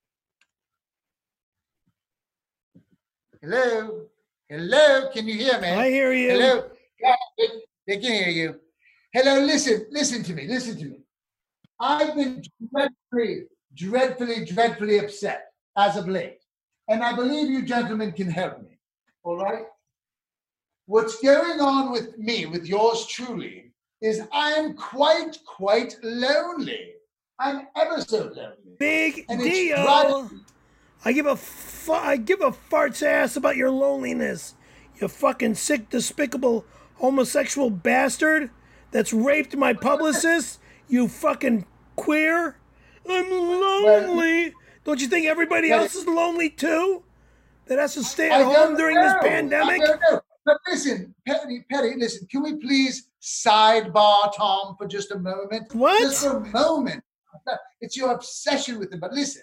S5: Hello? Hello? Can you hear me?
S3: I hear you.
S5: Hello? Yeah, they can hear you. Hello, listen to me. I've been dreadfully upset as of late. And I believe you gentlemen can help me. All right? What's going on with me, with yours truly, is I'm quite lonely. I'm ever so lonely.
S3: Big
S5: And
S3: deal. I give a fart's ass about your loneliness. You fucking sick, despicable, homosexual bastard that's raped my publicist. You fucking queer. I'm lonely. Don't you think everybody else is lonely too? That has to stay at home during this pandemic?
S5: I don't know. But listen, Petty, listen, can we please sidebar Tom for just a moment?
S3: What?
S5: Just for a moment. It's your obsession with him. But listen,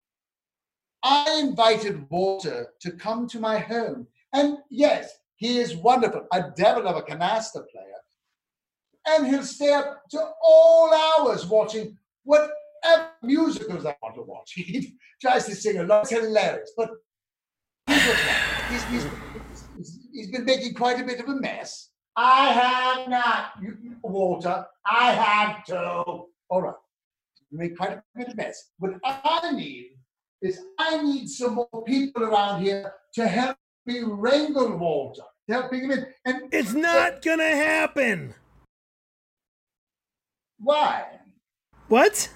S5: I invited Walter to come to my home. And yes, he is wonderful, a devil of a canasta player. And he'll stay up to all hours watching whatever musicals I want to watch. He tries to sing along. It's hilarious. But he's been making quite a bit of a mess. I have not, Walter. I have to. All right. You make quite a bit of a mess. What I need is some more people around here to help me wrangle Walter. To help him in. And
S3: it's not going to happen.
S5: Why?
S3: What?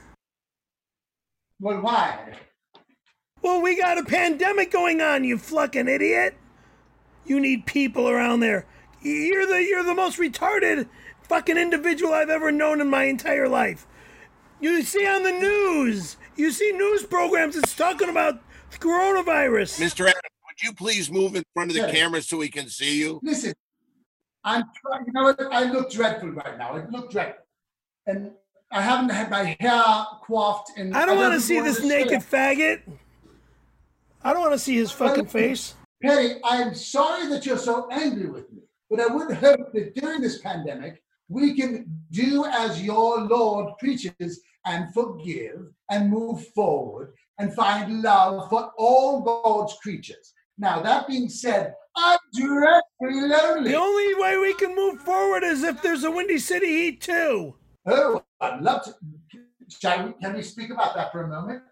S5: Well, why?
S3: Well, we got a pandemic going on, you fucking idiot. You need people around there. You're the most retarded fucking individual I've ever known in my entire life. You see on the news. You see news programs that's talking about coronavirus.
S2: Mr. Adams, would you please move in front of the camera so we can see you?
S5: Listen, I'm trying. You know what? I look dreadful right now. I look dreadful. And I haven't had my hair coiffed. And
S3: I don't want to see this naked faggot. I don't want to see his fucking face.
S5: Petty, I'm sorry that you're so angry with me, but I would hope that during this pandemic, we can do as your Lord preaches and forgive and move forward and find love for all God's creatures. Now, that being said, I'm dreadfully lonely.
S3: The only way we can move forward is if there's a Windy City Heat 2.
S5: Oh, I'd love to. Can we speak about that for a moment?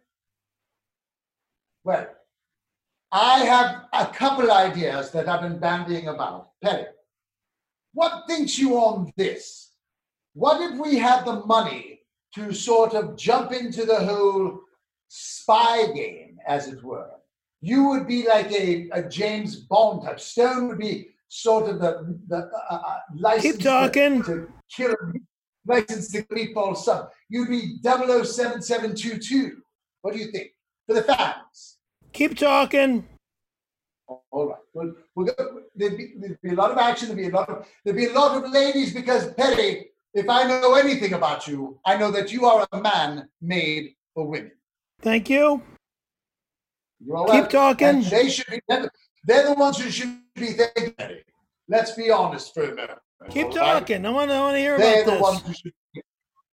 S5: Well, I have a couple ideas that I've been bandying about. Petty, what thinks you on this? What if we had the money to sort of jump into the whole spy game, as it were? You would be like a James Bond type. Stone would be sort of the license
S3: Keep talking.
S5: to kill license to meatball son. You'd be 007722. What do you think? For the fans.
S3: Keep talking.
S5: All right. Well, there'd be a lot of action. There'd be a lot of ladies because, Petty, if I know anything about you, I know that you are a man made for women.
S3: Thank you.
S5: You're all
S3: Keep
S5: right.
S3: talking.
S5: And they should be. They're the ones who should be thinking. Petty. Let's be honest for a minute.
S3: Keep talking. I want to hear
S5: They're
S3: about
S5: the ones
S3: this.
S5: who should be.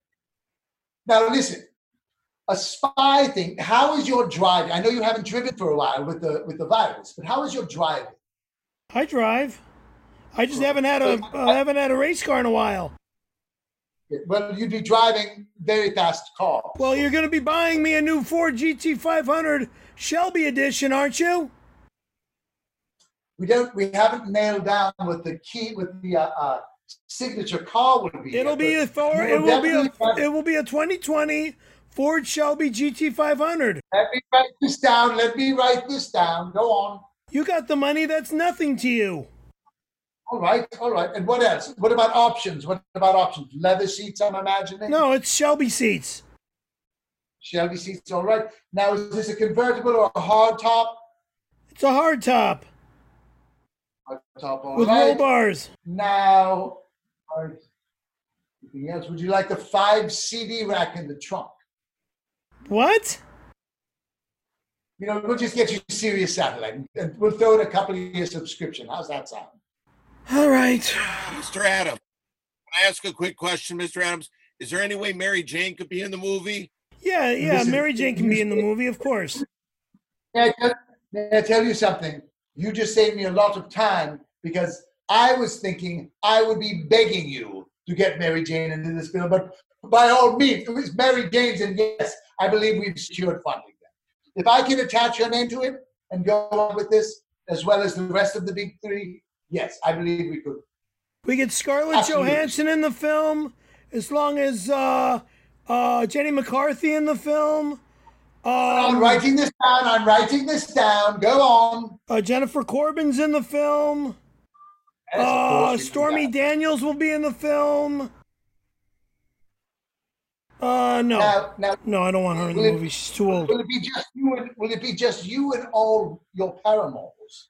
S5: Now listen. A spy thing. How is your driving? I know you haven't driven for a while with the virus, but how is your driving?
S3: I drive. I just haven't had a race car in a while.
S5: Well, you'd be driving very fast cars.
S3: Well, you're going to be buying me a new Ford GT500 Shelby edition, aren't you?
S5: We haven't nailed down what the key, what the signature car would be.
S3: It will be a 2020 Ford Shelby GT500.
S5: Let me write this down. Go on.
S3: You got the money. That's nothing to you.
S5: All right. And what else? What about options? Leather seats, I'm imagining?
S3: No, it's Shelby seats.
S5: Shelby seats, all right. Now, is this a convertible or a hard top?
S3: It's a hard top.
S5: Hard top, all
S3: with
S5: right.
S3: roll bars.
S5: Now, anything else? Would you like the 5 CD rack in the trunk?
S3: What?
S5: We'll just get you Sirius Satellite, and we'll throw in a couple of years subscription. How's that sound?
S3: All right.
S2: Mr. Adams, can I ask a quick question, Mr. Adams? Is there any way Mary Jane could be in the movie?
S3: Yeah, Mary Jane can be in the movie, of course.
S5: May I tell you something? You just saved me a lot of time because I was thinking I would be begging you to get Mary Jane into this film, but by all means, it was Mary Jane's, and yes, I believe we've secured funding. If I can attach your name to it and go on with this, as well as the rest of the big three, yes, I believe we could.
S3: We get Scarlett Johansson in the film, as long as Jenny McCarthy in the film.
S5: I'm writing this down. Go on.
S3: Jennifer Corbin's in the film. Stormy Daniels will be in the film. No. No, I don't want her in the movie. She's too old.
S5: Will it be just you and all your paramours?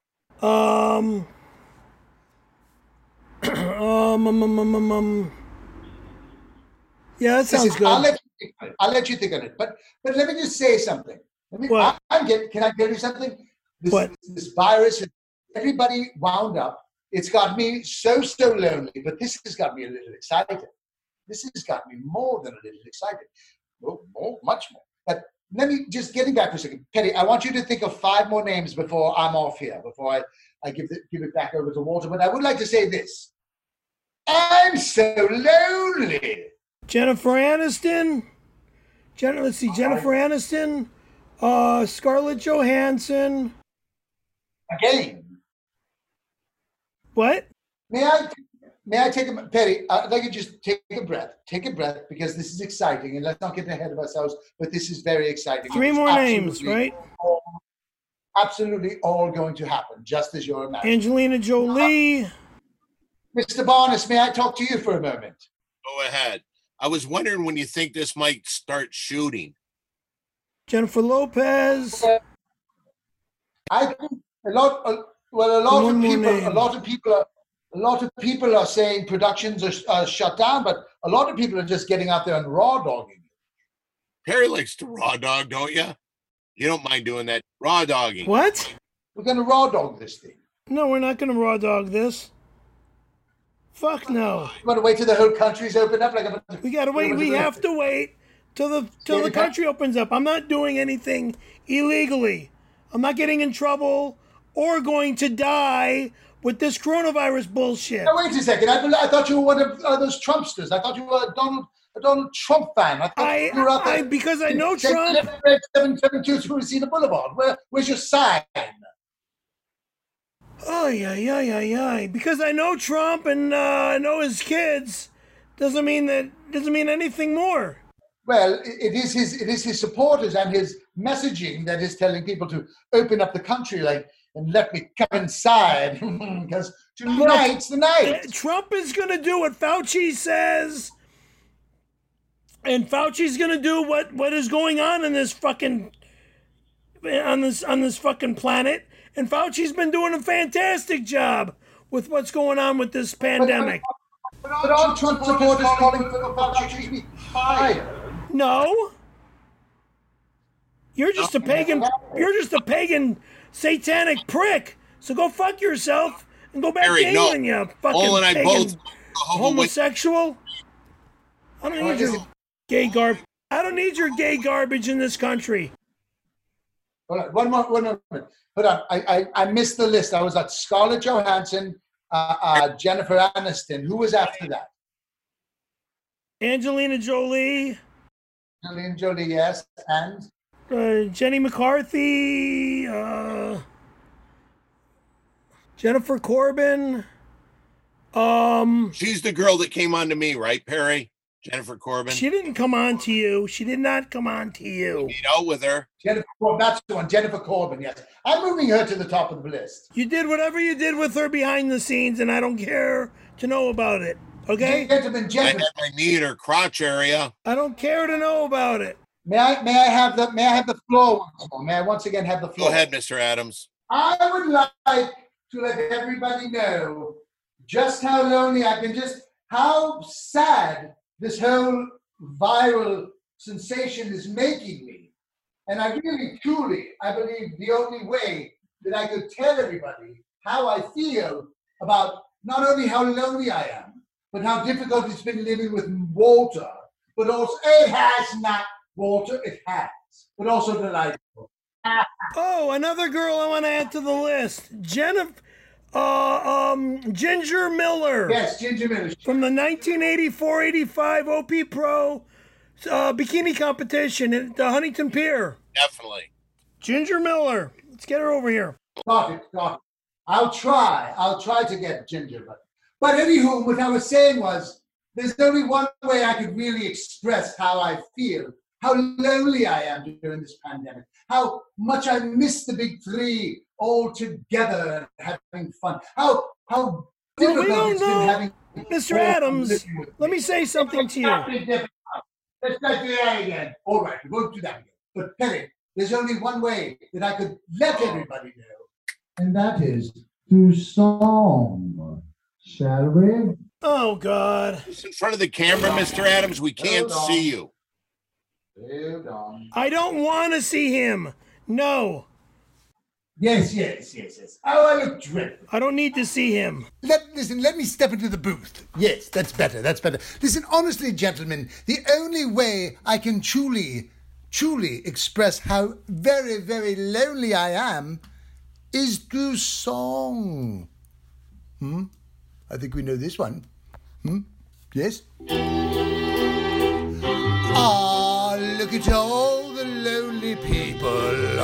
S3: Yeah, that sounds good.
S5: I'll let you think on it. But let me just say something.
S3: What?
S5: Can I tell you something? This virus, everybody wound up. It's got me so lonely, but this has got me a little excited. This has got me more than a little excited. Much more. But let me just getting back for a second. Petty, I want you to think of 5 more names before I'm off here, before I give it back over to Walter. But I would like to say this. I'm so lonely.
S3: Jennifer Aniston. Jennifer Aniston. Scarlett Johansson.
S5: Again.
S3: What?
S5: May I take a Petty? I'd like you to just take a breath. Take a breath, because this is exciting, and let's not get ahead of ourselves. But this is very exciting.
S3: 3 more names, right?
S5: Absolutely, all going to happen, just as you're imagining.
S3: Angelina Jolie.
S5: Mr. Barnes, may I talk to you for a moment?
S2: Go ahead. I was wondering when you think this might start shooting.
S3: Jennifer Lopez.
S5: I think a lot of people are saying productions are shut down, but a lot of people are just getting out there and raw dogging.
S2: Perry likes to raw dog, don't you? You don't mind doing that raw dogging.
S3: What?
S5: We're going to raw dog this thing.
S3: No, we're not going to raw dog this. Fuck no.
S5: You want to wait till the whole country's opened up?
S3: We got to wait. We have to wait till the country opens up. I'm not doing anything illegally. I'm not getting in trouble or going to die with this coronavirus bullshit.
S5: Now, wait a second. I thought you were one of those Trumpsters. I thought you were a Donald Trump fan. I thought you were out there.
S3: Because I know Trump.
S5: 772 through Reseda Boulevard. Where's your sign?
S3: Oh, yeah. Because I know Trump and I know his kids doesn't mean anything more.
S5: Well, it is his supporters and his messaging that is telling people to open up the country, and let me come inside, because tonight's the night.
S3: Trump is going to do what Fauci says, and Fauci's going to do what is going on in this fucking on this fucking planet. And Fauci's been doing a fantastic job with what's going on with this pandemic.
S5: But aren't Trump supporters calling for Fauci to be fired?
S3: No. You're just a pagan satanic prick. So go fuck yourself and go back dating, you fucking pagan homosexual. I don't need your gay garbage. I don't need your gay garbage in this country.
S5: Hold on, one more minute. Hold on, I missed the list. I was at Scarlett Johansson, Jennifer Aniston. Who was after that?
S3: Angelina Jolie.
S5: Angelina Jolie, yes, and
S3: Jenny McCarthy. Jennifer Corbin.
S2: She's the girl that came on to me, right, Perry? Jennifer Corbin.
S3: She didn't come on to you. She did not come on to you.
S2: Meet out with her.
S5: Jennifer Corbin, that's the one. Jennifer Corbin, yes. I'm moving her to the top of the list.
S3: You did whatever you did with her behind the scenes, and I don't care to know about it. Okay?
S5: Gentlemen.
S2: I had my knee in her crotch area.
S3: I don't care to know about it.
S5: May I have the floor once more? May I once again have the floor?
S2: Go ahead, Mr. Adams.
S5: I would like to let everybody know just how lonely I've been, just how sad this whole viral sensation is making me. And I really, truly, I believe the only way that I could tell everybody how I feel about not only how lonely I am, but how difficult it's been living with Walter, but also, it has not, Walter, it has, but also delightful.
S3: Oh, another girl I want to add to the list. Ginger Miller.
S5: Yes, Ginger Miller.
S3: From the 1984-85 OP Pro bikini competition at the Huntington Pier.
S2: Definitely.
S3: Ginger Miller. Let's get her over here.
S5: Got it. I'll try to get Ginger. But anywho, what I was saying was, there's only one way I could really express how I feel, how lonely I am during this pandemic, how much I miss the big three all together and having fun, how difficult it's been having.
S3: Mr. Adams, let me say something to you.
S5: Let's not do that again. All right, we won't do that again. But Perry, there's only one way that I could let everybody know, and that is through song. Shall we?
S3: Oh, God.
S2: Just in front of the camera, Mr. Adams. We can't see you.
S5: Hold on.
S3: I don't want to see him. No.
S5: Yes. Oh, I look dreadful.
S3: I don't need to see him.
S9: Listen, let me step into the booth. Yes, that's better. Listen, honestly, gentlemen, the only way I can truly express how very, very lonely I am is through song. I think we know this one. Yes? Ah, look at all the lonely people.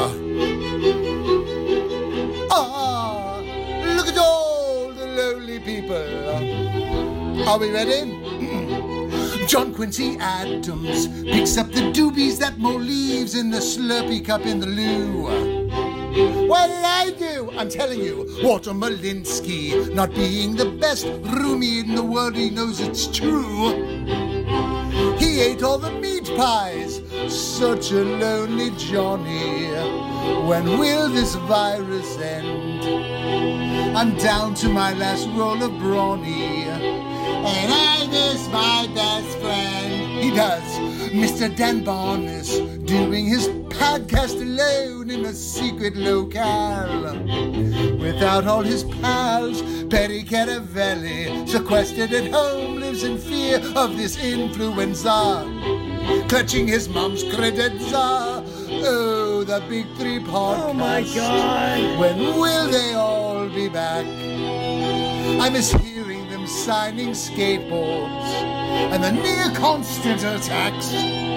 S9: Ah, look at all the lonely people. Are we ready? John Quincy Adams picks up the doobies that Mo leaves in the Slurpee cup in the loo. Well, I do, I'm telling you. Walter Malinsky, not being the best roomie in the world, he knows it's true. He ate all the meat pies, such a lonely Johnny. When will this virus end? I'm down to my last roll of brawny, and I miss my best friend. He does. Mr. Dan Barnes doing his podcast alone in a secret locale. Without all his pals, Perry Caravelli, sequestered at home, lives in fear of this influenza. Clutching his mom's credenza. Oh, the big three podcast.
S3: Oh, my God.
S9: When will they all be back? I miss hearing them signing skateboards and the near constant attacks.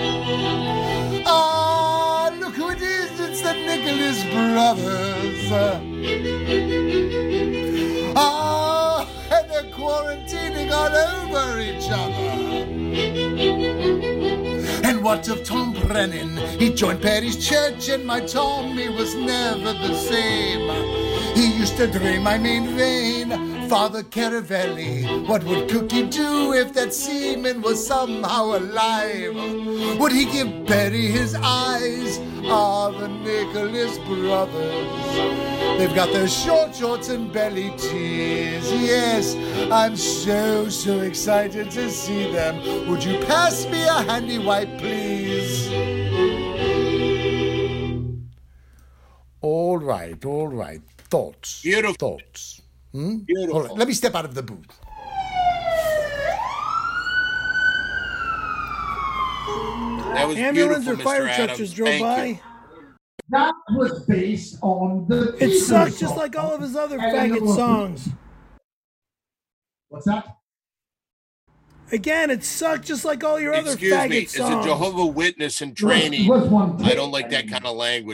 S9: Ah, look who it is, it's the Nicholas brothers. Ah, and they're quarantining all over each other. And what of Tom Brennan? He joined Perry's church and my Tommy was never the same. He used to drain my main vein. Father Caravelli, what would Cookie do if that semen was somehow alive? Would he give Perry his eyes? Ah, the Nicholas brothers. They've got their short shorts and belly tees. Yes, I'm so excited to see them. Would you pass me a handy wipe, please? All right. Thoughts.
S2: Beautiful.
S9: Thoughts.
S2: Beautiful.
S9: All right, let me step out of the booth.
S2: That was
S3: Ambulance
S2: beautiful,
S3: or fire
S2: Mr.
S3: truck
S2: Adams.
S3: just drove
S2: Thank
S3: by.
S2: you.
S5: That was based on the.
S3: It sucked just like all of his other faggot songs.
S5: What's that?
S3: Again, it sucked just like all your other
S2: Excuse me,
S3: faggot
S2: as
S3: songs.
S2: a Jehovah's Witness in training,
S5: was one
S2: I don't like that kind of language.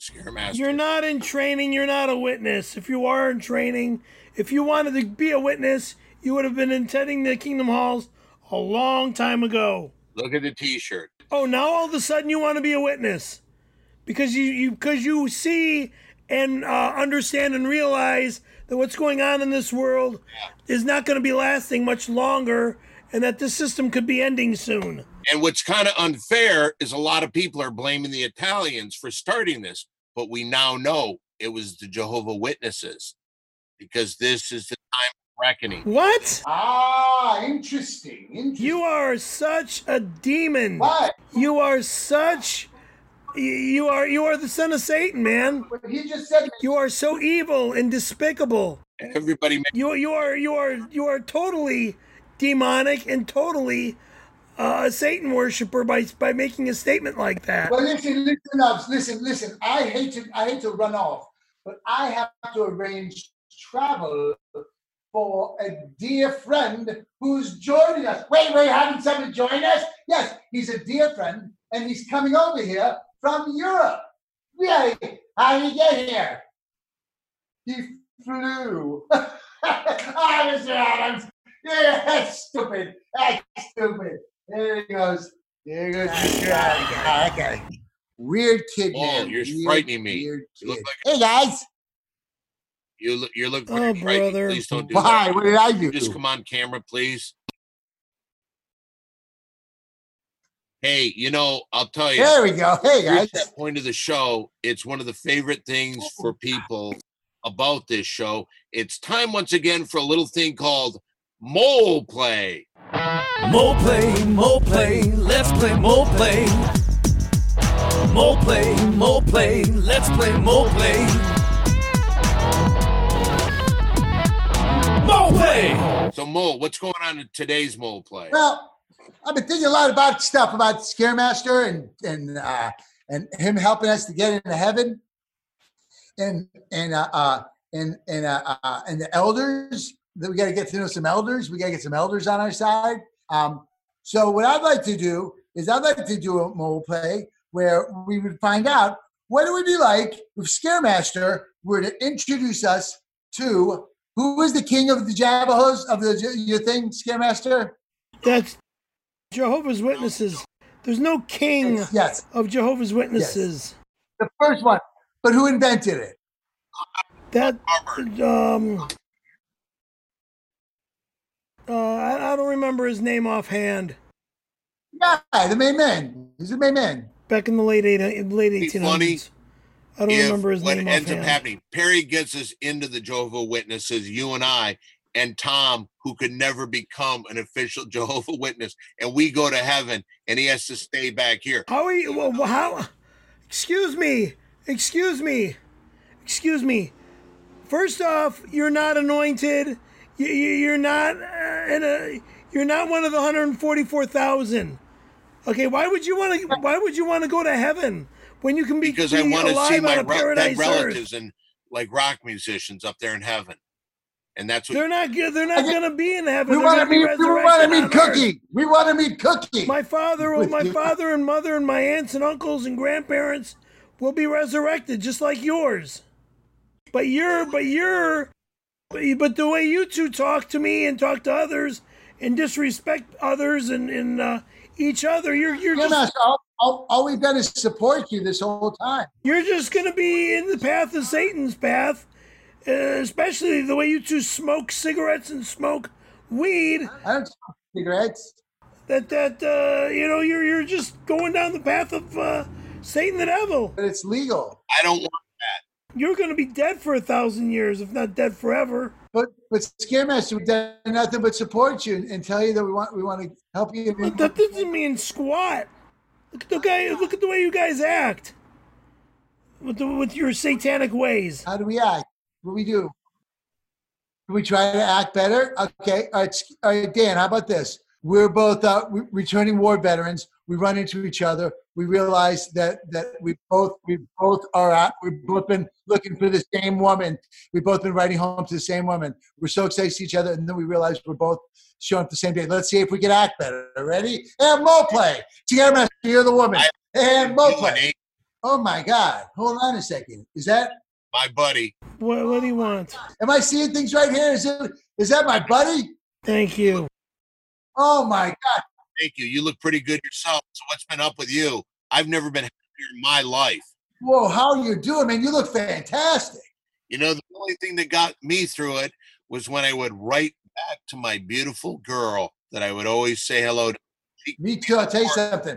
S2: Scaremaster.
S3: You're not in training. You're not a witness. If you are in training, if you wanted to be a witness, you would have been attending the Kingdom Halls a long time ago.
S2: Look at the T-shirt.
S3: Oh, now all of a sudden you want to be a witness because you see and understand and realize that what's going on in this world is not going to be lasting much longer, and that this system could be ending soon.
S2: And what's kind of unfair is a lot of people are blaming the Italians for starting this, but we now know it was the Jehovah's Witnesses, because this is the time of reckoning.
S3: What?
S5: Interesting.
S3: You are such a demon.
S5: What?
S3: You are such. You are the son of Satan, man.
S5: But he just said
S3: You are so evil and despicable.
S2: And everybody,
S3: You are totally demonic and totally a Satan worshiper by making a statement like that.
S5: Well, listen. I hate to run off, but I have to arrange travel for a dear friend who's joining us. Wait, having somebody join us? Yes, he's a dear friend, and he's coming over here from Europe. Really? How did he get here? He flew. Mr. Adams. Yeah, that's stupid. There he goes. Mr. Adams. Okay. Weird kid, man.
S2: You're frightening me.
S5: You
S2: look like,
S5: hey, guys.
S2: You look pretty frightening.
S3: Brother.
S2: Please don't do
S5: Why?
S2: that.
S5: What did I do?
S2: Just come on camera, please. Hey, I'll tell you.
S5: There we go. Hey,
S2: At
S5: guys.
S2: that point of the show, it's one of the favorite things for people about this show. It's time once again for a little thing called Mole Play.
S1: Mole play, let's play mole play. Mole play, let's play mole play. Mole play!
S2: So, Mole, what's going on in today's Mole Play?
S5: Well, I've been thinking a lot about stuff about Scaremaster and him helping us to get into heaven, and the elders. That we got to get to know some elders. We got to get some elders on our side. So what I'd like to do is I'd like to do a Mole Play where we would find out what it would be like if Scaremaster were to introduce us to who is the king of the Jabahos of your thing, Scaremaster?
S3: That's Jehovah's Witnesses. There's no king of Jehovah's Witnesses.
S5: Yes. The first one. But who invented it?
S3: That I don't remember his name offhand.
S5: Yeah, the main man. He's the main man.
S3: Back in the late 1800s.
S2: Funny
S3: I don't remember his name
S2: offhand. What ends up
S3: offhand.
S2: happening, Perry gets us into the Jehovah's Witnesses, you and I, and Tom, who could never become an official Jehovah's Witness, and we go to heaven, and he has to stay back here.
S3: How are you? Well, how? Excuse me. First off, you're not anointed. You're not you're not one of the 144,000. Okay, why would you want to go to heven when you can be
S2: because I want to see my
S3: dead
S2: relatives and like rock musicians up there in heaven, and that's what
S3: they're not going to be in heaven.
S5: We want to meet Cookie. We want to meet Cookie.
S3: My father and mother and my aunts and uncles and grandparents will be resurrected just like yours. But the way you two talk to me and talk to others and disrespect others and each other, you're just...
S5: All we've done is support you this whole time.
S3: You're just going to be in the path of Satan's path, especially the way you two smoke cigarettes and smoke weed.
S5: I don't smoke cigarettes.
S3: You're just going down the path of Satan the devil.
S5: But it's legal.
S2: I don't want that.
S3: You're going to be dead for 1,000 years, if not dead forever.
S5: But Scaremaster, we've done nothing but support you and tell you that we want to help you.
S3: But that doesn't mean squat. Look at the way you guys act with your satanic ways.
S5: How do we act? What do we do? Do we try to act better? Okay. All right, Dan, how about this? We're both returning war veterans. We run into each other. We realize that we've both been looking for the same woman. We've both been writing home to the same woman. We're so excited to see each other, and then we realize we're both showing up the same day. Let's see if we can act better. Ready? And Mole Play. Scaremaster, you're the woman. And Mole Play. Oh my God. Hold on a second. Is that,
S2: My buddy.
S3: What do you want?
S5: am I seeing things right here? Is that my buddy?
S3: Thank you.
S5: Oh my God.
S2: Thank you. You look pretty good yourself. So what's been up with you? I've never been happier in my life.
S5: Whoa, how are you doing, man? You look fantastic.
S2: You know, the only thing that got me through it was when I would write back to my beautiful girl that I would always say hello to.
S5: Me too. I'll tell you something.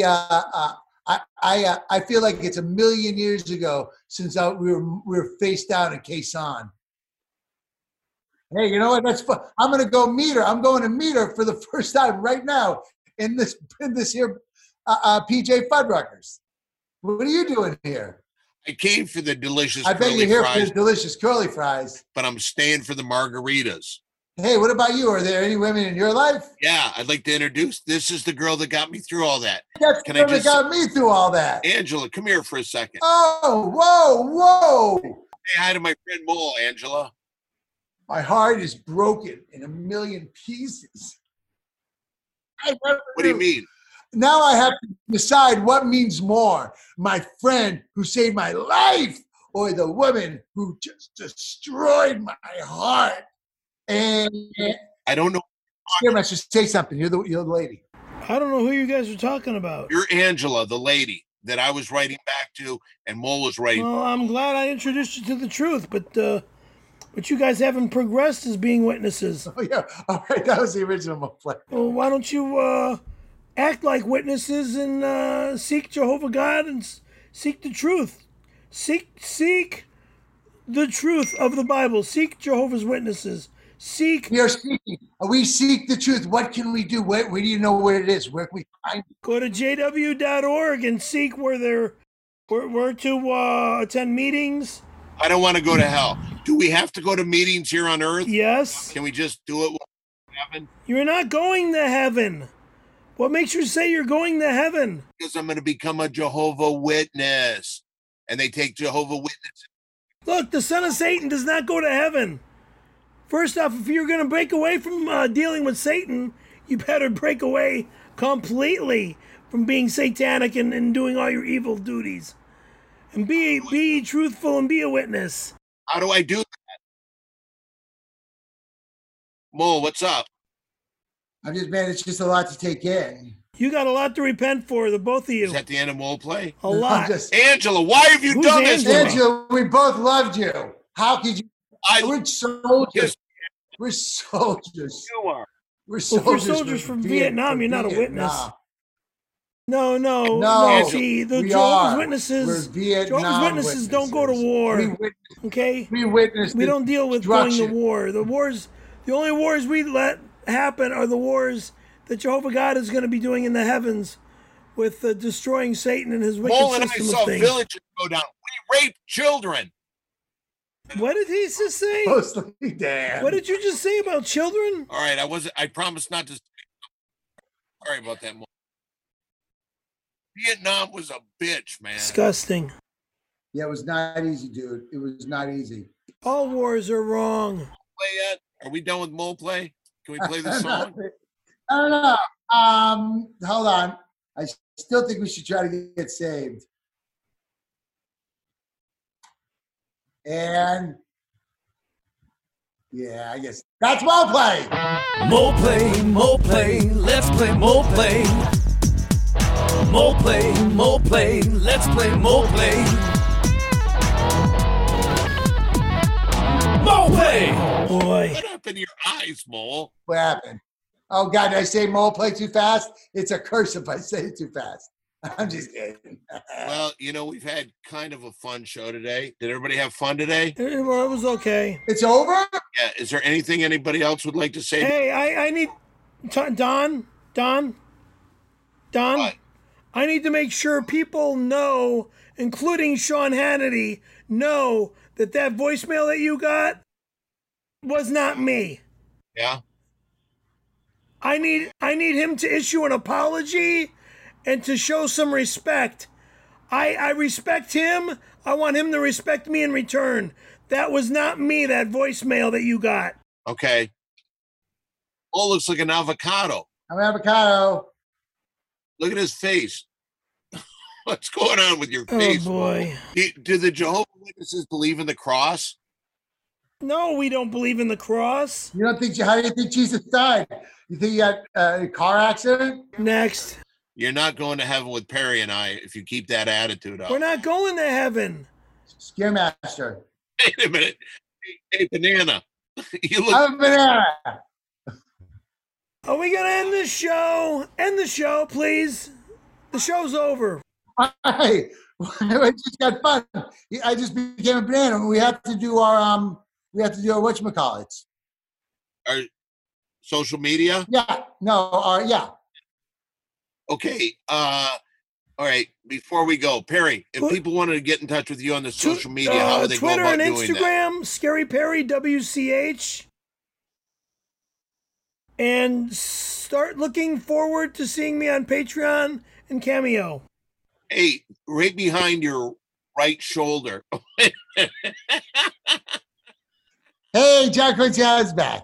S5: I feel like it's a million years ago since we were face down in Quezon. Hey, you know what? That's fun. I'm gonna go meet her. I'm going to meet her for the first time right now in this here PJ Fuddruckers. What are you doing here?
S2: I came for the delicious
S5: I bet
S2: curly
S5: you're here
S2: fries,
S5: for the delicious curly fries.
S2: but I'm staying for the margaritas.
S5: Hey, what about you? Are there any women in your life?
S2: Yeah, I'd like to introduce. This is the girl that got me through all that.
S5: That's
S2: Can
S5: the
S2: I
S5: girl that
S2: just-
S5: got me through all that.
S2: Angela, come here for a second.
S5: Oh, whoa.
S2: Say hi to my friend Mole, Angela.
S5: My heart is broken in a million pieces.
S2: What do you mean?
S5: Now I have to decide what means more, my friend who saved my life or the woman who just destroyed my heart. And
S2: I don't know.
S5: Scaremaster, say something. You're the lady.
S3: I don't know who you guys are talking about.
S2: You're Angela, the lady that I was writing back to, and Mole was writing.
S3: Well, I'm glad I introduced you to the truth, but you guys haven't progressed as being witnesses.
S5: Oh yeah, all right. That was the original play.
S3: Well, why don't you act like witnesses and seek Jehovah God and seek the truth? Seek the truth of the Bible. Seek Jehovah's Witnesses.
S5: We are seeking. We seek the truth. What can we do? Where do you know where it is? Where can we find it?
S3: Go to jw.org and seek where to attend meetings.
S2: I don't want to go to hell. Do we have to go to meetings here on earth?
S3: Yes.
S2: Can we just do it in heaven?
S3: You're not going to heaven. What makes you say you're going to heaven?
S2: Because I'm going to become a Jehovah Witness. And they take Jehovah Witnesses.
S3: Look, the son of Satan does not go to heaven. First off, if you're going to break away from dealing with Satan, you better break away completely from being satanic and doing all your evil duties. And be truthful and be a witness.
S2: How do I do that? Mole, what's up?
S5: I'm just, man, it's just a lot to take in.
S3: You got a lot to repent for, the both of you.
S2: Is that the end of Mole Play?
S3: A lot.
S2: Angela, why have you
S3: Who's
S2: done this to me?
S5: Angela, we both loved you. How could you? We're soldiers. We're soldiers.
S2: You are.
S5: We're
S3: Well,
S5: soldiers.
S3: for soldiers from Vietnam, you're not a witness.
S5: Vietnam.
S3: No. See, the
S5: we
S3: Jehovah's
S5: are.
S3: Witnesses.
S5: We're Vietnam
S3: Jehovah's Witnesses don't go to war. Okay.
S5: We witnessed.
S3: We don't deal with going to
S5: destruction.
S3: war. The only wars we let happen are the wars that Jehovah God is going to be doing in the heavens, with destroying Satan and his wicked
S2: Mole and I
S3: system
S2: saw
S3: of things.
S2: villages go down. We raped children.
S3: What did he just say?
S5: Mostly, damn.
S3: What did you just say about children?
S2: All right, I promised not to. Sorry about that, Mole. Vietnam was a bitch, man.
S3: Disgusting.
S5: Yeah, it was not easy, dude. It was not easy.
S3: All wars are wrong.
S2: Play yet? Are we done with Mole Play? Can we play the song?
S5: I don't know. Hold on. I still think we should try to get saved. And yeah, I guess that's Mole Play.
S1: Mole play, let's play Mole play. Mole play, let's play Mole play. Mole play!
S3: Boy.
S2: What happened to your eyes, Mole?
S5: What happened? Oh God, did I say Mole Play too fast? It's a curse if I say it too fast. I'm just kidding.
S2: Well, you know, we've had kind of a fun show today. Did everybody have fun today?
S3: Well, it was okay.
S5: It's over?
S2: Yeah. Is there anything anybody else would like to say?
S3: Hey, I need Don.
S2: What?
S3: I need to make sure people know, including Sean Hannity, know that voicemail that you got was not me.
S2: Yeah.
S3: I need him to issue an apology and to show some respect. I respect him. I want him to respect me in return. That was not me, that voicemail that you got.
S2: Okay. Mole looks like an avocado.
S5: I'm avocado.
S2: Look at his face. What's going on with your
S3: Oh
S2: face?
S3: boy.
S2: Do the Jehovah's Witnesses believe in the cross?
S3: No, we don't believe in the cross.
S5: You don't think? How do you think Jesus died? You think he got a car accident?
S3: Next.
S2: You're not going to heaven with Perry and I if you keep that attitude up.
S3: We're not going to heaven.
S5: Scaremaster.
S2: Wait a minute. Hey, Banana. You look.
S5: I'm a banana.
S3: Are we gonna end this show? End the show, please. The show's over.
S5: Hey, it just got fun. I just became a banana. We have to do our whatchamacallits.
S2: Our social media?
S5: Yeah. No, yeah.
S2: Okay. All right. Before we go, Perry, if people wanted to get in touch with you on the social media, how would they
S3: Twitter
S2: go about
S3: and
S2: doing that?
S3: Instagram, Scary Perry WCH. And start looking forward to seeing me on Patreon and Cameo.
S2: Hey, right behind your right shoulder.
S5: Hey, John Quincy is back.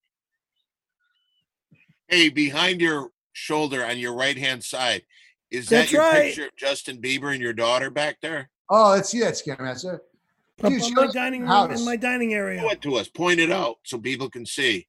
S2: Hey, behind your shoulder on your right-hand side, is that
S3: That's
S2: your
S3: right.
S2: picture of Justin Bieber and your daughter back there?
S5: Oh, let's see that, Scaremaster.
S3: Up
S5: Dude,
S3: on
S5: show
S3: my
S5: us
S3: dining
S5: the
S3: room,
S5: house.
S3: in my dining area.
S2: Show it to us. Point it out so people can see.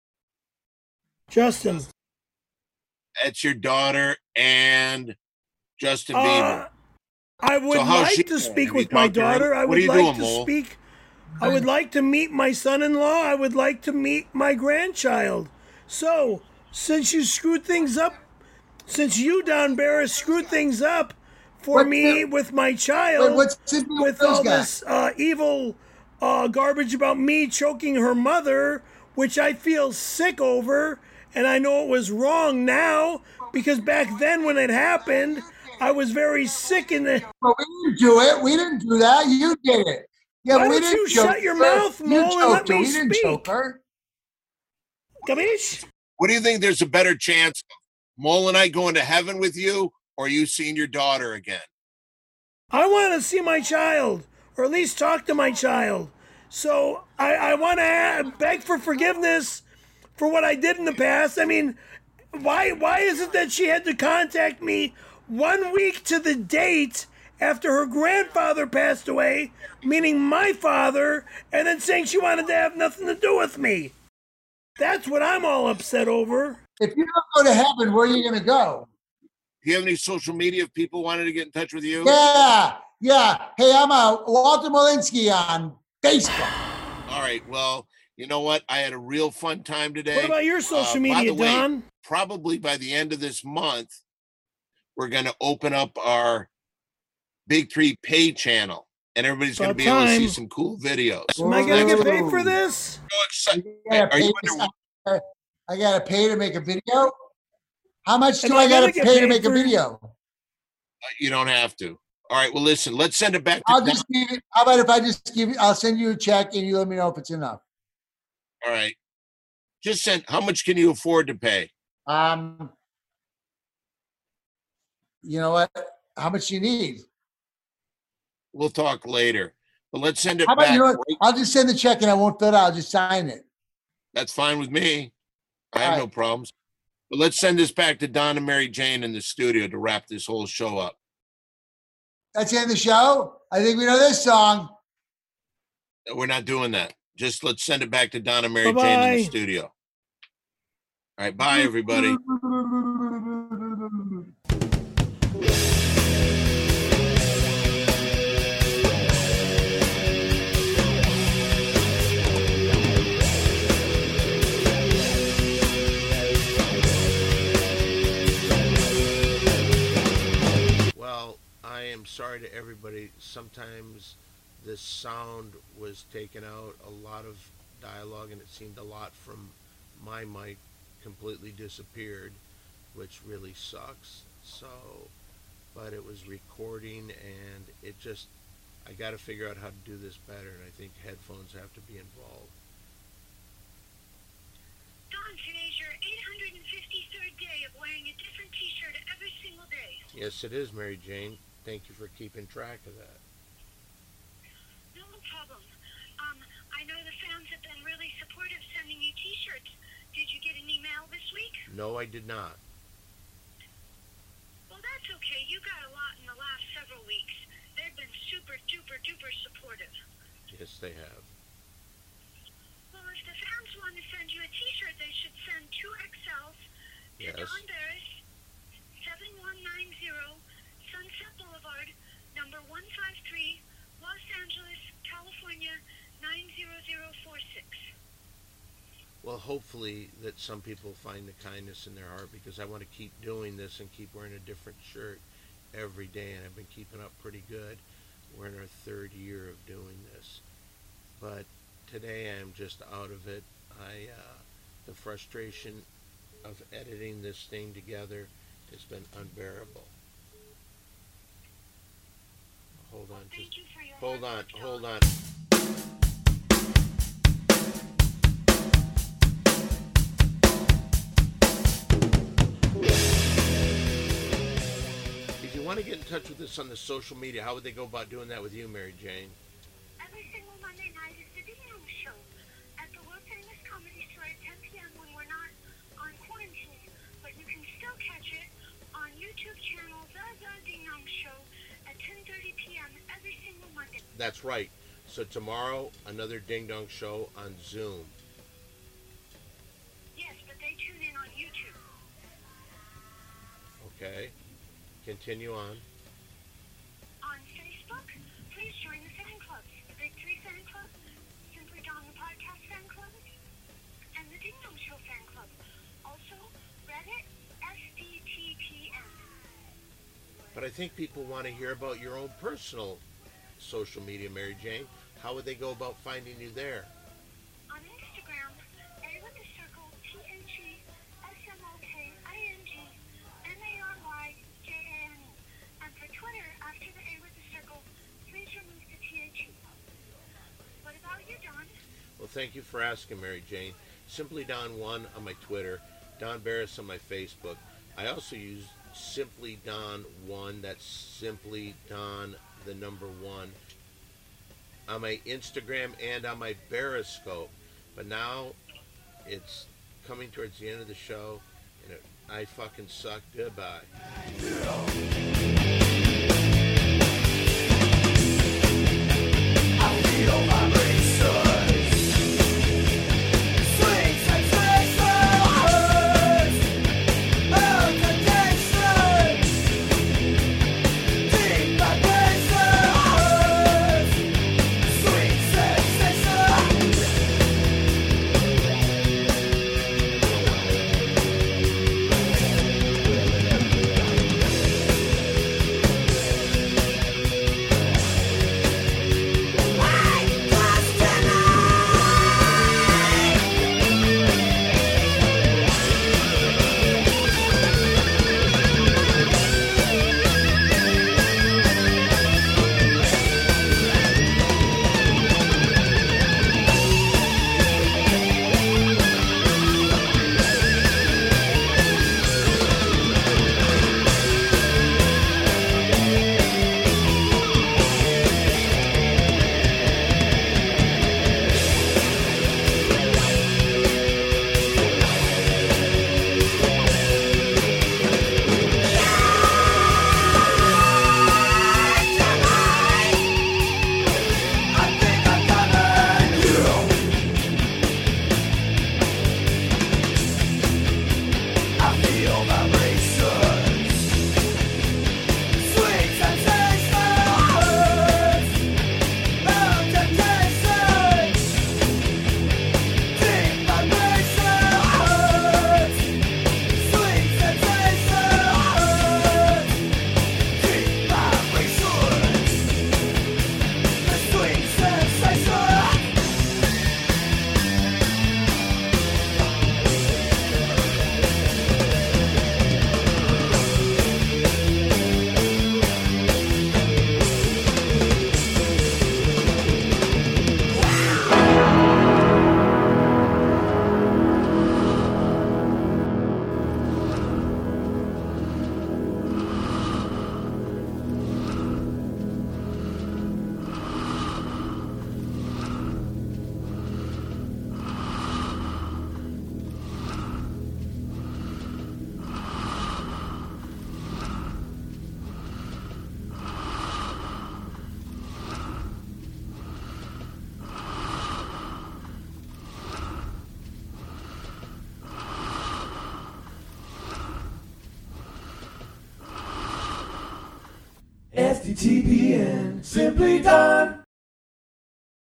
S3: Justin.
S2: That's your daughter and Justin Bieber.
S3: I would
S2: So how's she
S3: like to
S2: doing?
S3: speak
S2: Have
S3: with
S2: you
S3: my
S2: talked to her?
S3: daughter. I
S2: What
S3: would
S2: are you
S3: like
S2: doing,
S3: to
S2: Mole?
S3: speak. I would like to meet my son-in-law. I would like to meet my grandchild. So, since you screwed things up, since you, Don Barris, screwed things up for
S5: What's
S3: me
S5: the-
S3: with my child,
S5: Wait, what's the deal
S3: with
S5: with those
S3: all
S5: guys?
S3: this evil garbage about me choking her mother, which I feel sick over, and I know it was wrong now, because back then when it happened, I was very sick in the...
S5: Well, we didn't do it. We didn't do that. You did it. Yeah,
S3: Why
S5: we
S3: don't
S5: didn't
S3: you
S5: choke
S3: shut your
S5: her.
S3: mouth,
S5: You
S3: Mole, and
S5: choked
S3: let
S5: her.
S3: me
S5: We didn't choke
S3: speak?
S5: her.
S3: Gabish?
S2: What do you think there's a better chance of Mole and I going to heaven with you or you seeing your daughter again?
S3: I want to see my child, or at least talk to my child. So I want to beg for forgiveness for what I did in the past. I mean, why is it that she had to contact me 1 week to the date after her grandfather passed away, meaning my father, and then saying she wanted to have nothing to do with me? That's what I'm all upset over.
S5: If you don't go to heaven, where are you going to go?
S2: Do you have any social media if people wanted to get in touch with you?
S5: Yeah. Hey, I'm Walter Molinsky on Facebook.
S2: All right. Well, you know what? I had a real fun time today.
S3: What about your social
S2: By
S3: media,
S2: the way,
S3: Don?
S2: probably by the end of this month, we're going to open up our Big Three Pay channel, and everybody's going to
S3: About
S2: be able to see
S3: time.
S2: some cool videos.
S3: Am I going to get paid for this?
S2: So excited.
S5: I
S2: Are you
S5: got to pay to make a video. How much
S3: Am
S5: do
S3: I
S5: I got
S3: gonna
S5: to
S3: get
S5: pay to
S3: paid
S5: make a
S3: for-
S5: video?
S2: You don't have to. All right. Well, listen. Let's send it back to.
S5: I'll just give it. How about if I just give you? I'll send you a check and you let me know if it's enough.
S2: All right. Just send. How much can you afford to pay?
S5: You know what? How much you need?
S2: We'll talk later. But let's send it
S5: How about
S2: back.
S5: you know what?
S2: right-
S5: I'll just send the check and I won't fill it out. I'll just sign it.
S2: That's fine with me. I
S5: All
S2: have
S5: right.
S2: no problems. But let's send this back to Don and Mary Jane in the studio to wrap this whole show up.
S5: That's the end of the show. I think we know this song.
S2: We're not doing that. Just let's send it back to Don and Mary Jane in
S3: Bye-bye.
S2: the studio. All right. Bye, everybody. Well, I am sorry to everybody. Sometimes the sound was taken out, a lot of dialogue, and it seemed a lot from my mic completely disappeared, which really sucks. So, but it was recording, and it just, I got to figure out how to do this better, and I think headphones have to be involved.
S6: Don, today's your 853rd day of wearing a different t-shirt every single day.
S2: Yes, it is, Mary Jane. Thank you for keeping track of that.
S6: No problem. I know the fans have been really supportive sending you t-shirts. Did you get an email this week?
S2: No, I did not.
S6: Well, that's okay. You got a lot in the last several weeks. They've been super duper duper supportive.
S2: Yes, they have.
S6: Well, if the fans want to send you a T-shirt, they should send 2 XLs to
S2: Yes.
S6: Don Barris, 7190 Sunset Boulevard, number 153, Los Angeles, California, 90046.
S2: Well, hopefully that some people find the kindness in their heart, because I want to keep doing this and keep wearing a different shirt every day, and I've been keeping up pretty good. We're in our 3rd year of doing this. But today I'm just out of it. The frustration of editing this thing together has been unbearable. Hold on,
S6: Thank you for your
S2: hold
S6: hard
S2: on,
S6: work, Don.
S2: hold on. If you want to get in touch with us on the social media, how would they go about doing that with you, Mary Jane?
S6: Every single Monday night is the Ding Dong Show at the World Famous Comedy Store at 10 p.m. when we're not on quarantine. But you can still catch it on YouTube channel The Ding Dong Show at 10:30 p.m. every single Monday.
S2: That's right. So tomorrow, another Ding Dong Show on Zoom.
S6: Yes, but they tune in on YouTube.
S2: Okay. Continue on.
S6: On Facebook, please join the fan clubs. The Big 3 fan club, Simply Don the Podcast fan club, and the Ding Dong Show fan club. Also, Reddit, SDTPN.
S2: But I think people want to hear about your own personal social media, Mary Jane. How would they go about finding you there?
S6: On Instagram, A with the circle, THESMOKINGMARYJANE. And for Twitter, after the A with the circle, please remove the THE. What about you, Don?
S2: Well, thank you for asking, Mary Jane. Simply Don 1 on my Twitter, Don Barris on my Facebook. I also use Simply Don 1, that's Simply Don the number 1, on my Instagram and on my Periscope. But now it's coming towards the end of the show, and I fucking suck. Goodbye.
S1: TBN, Simply Don.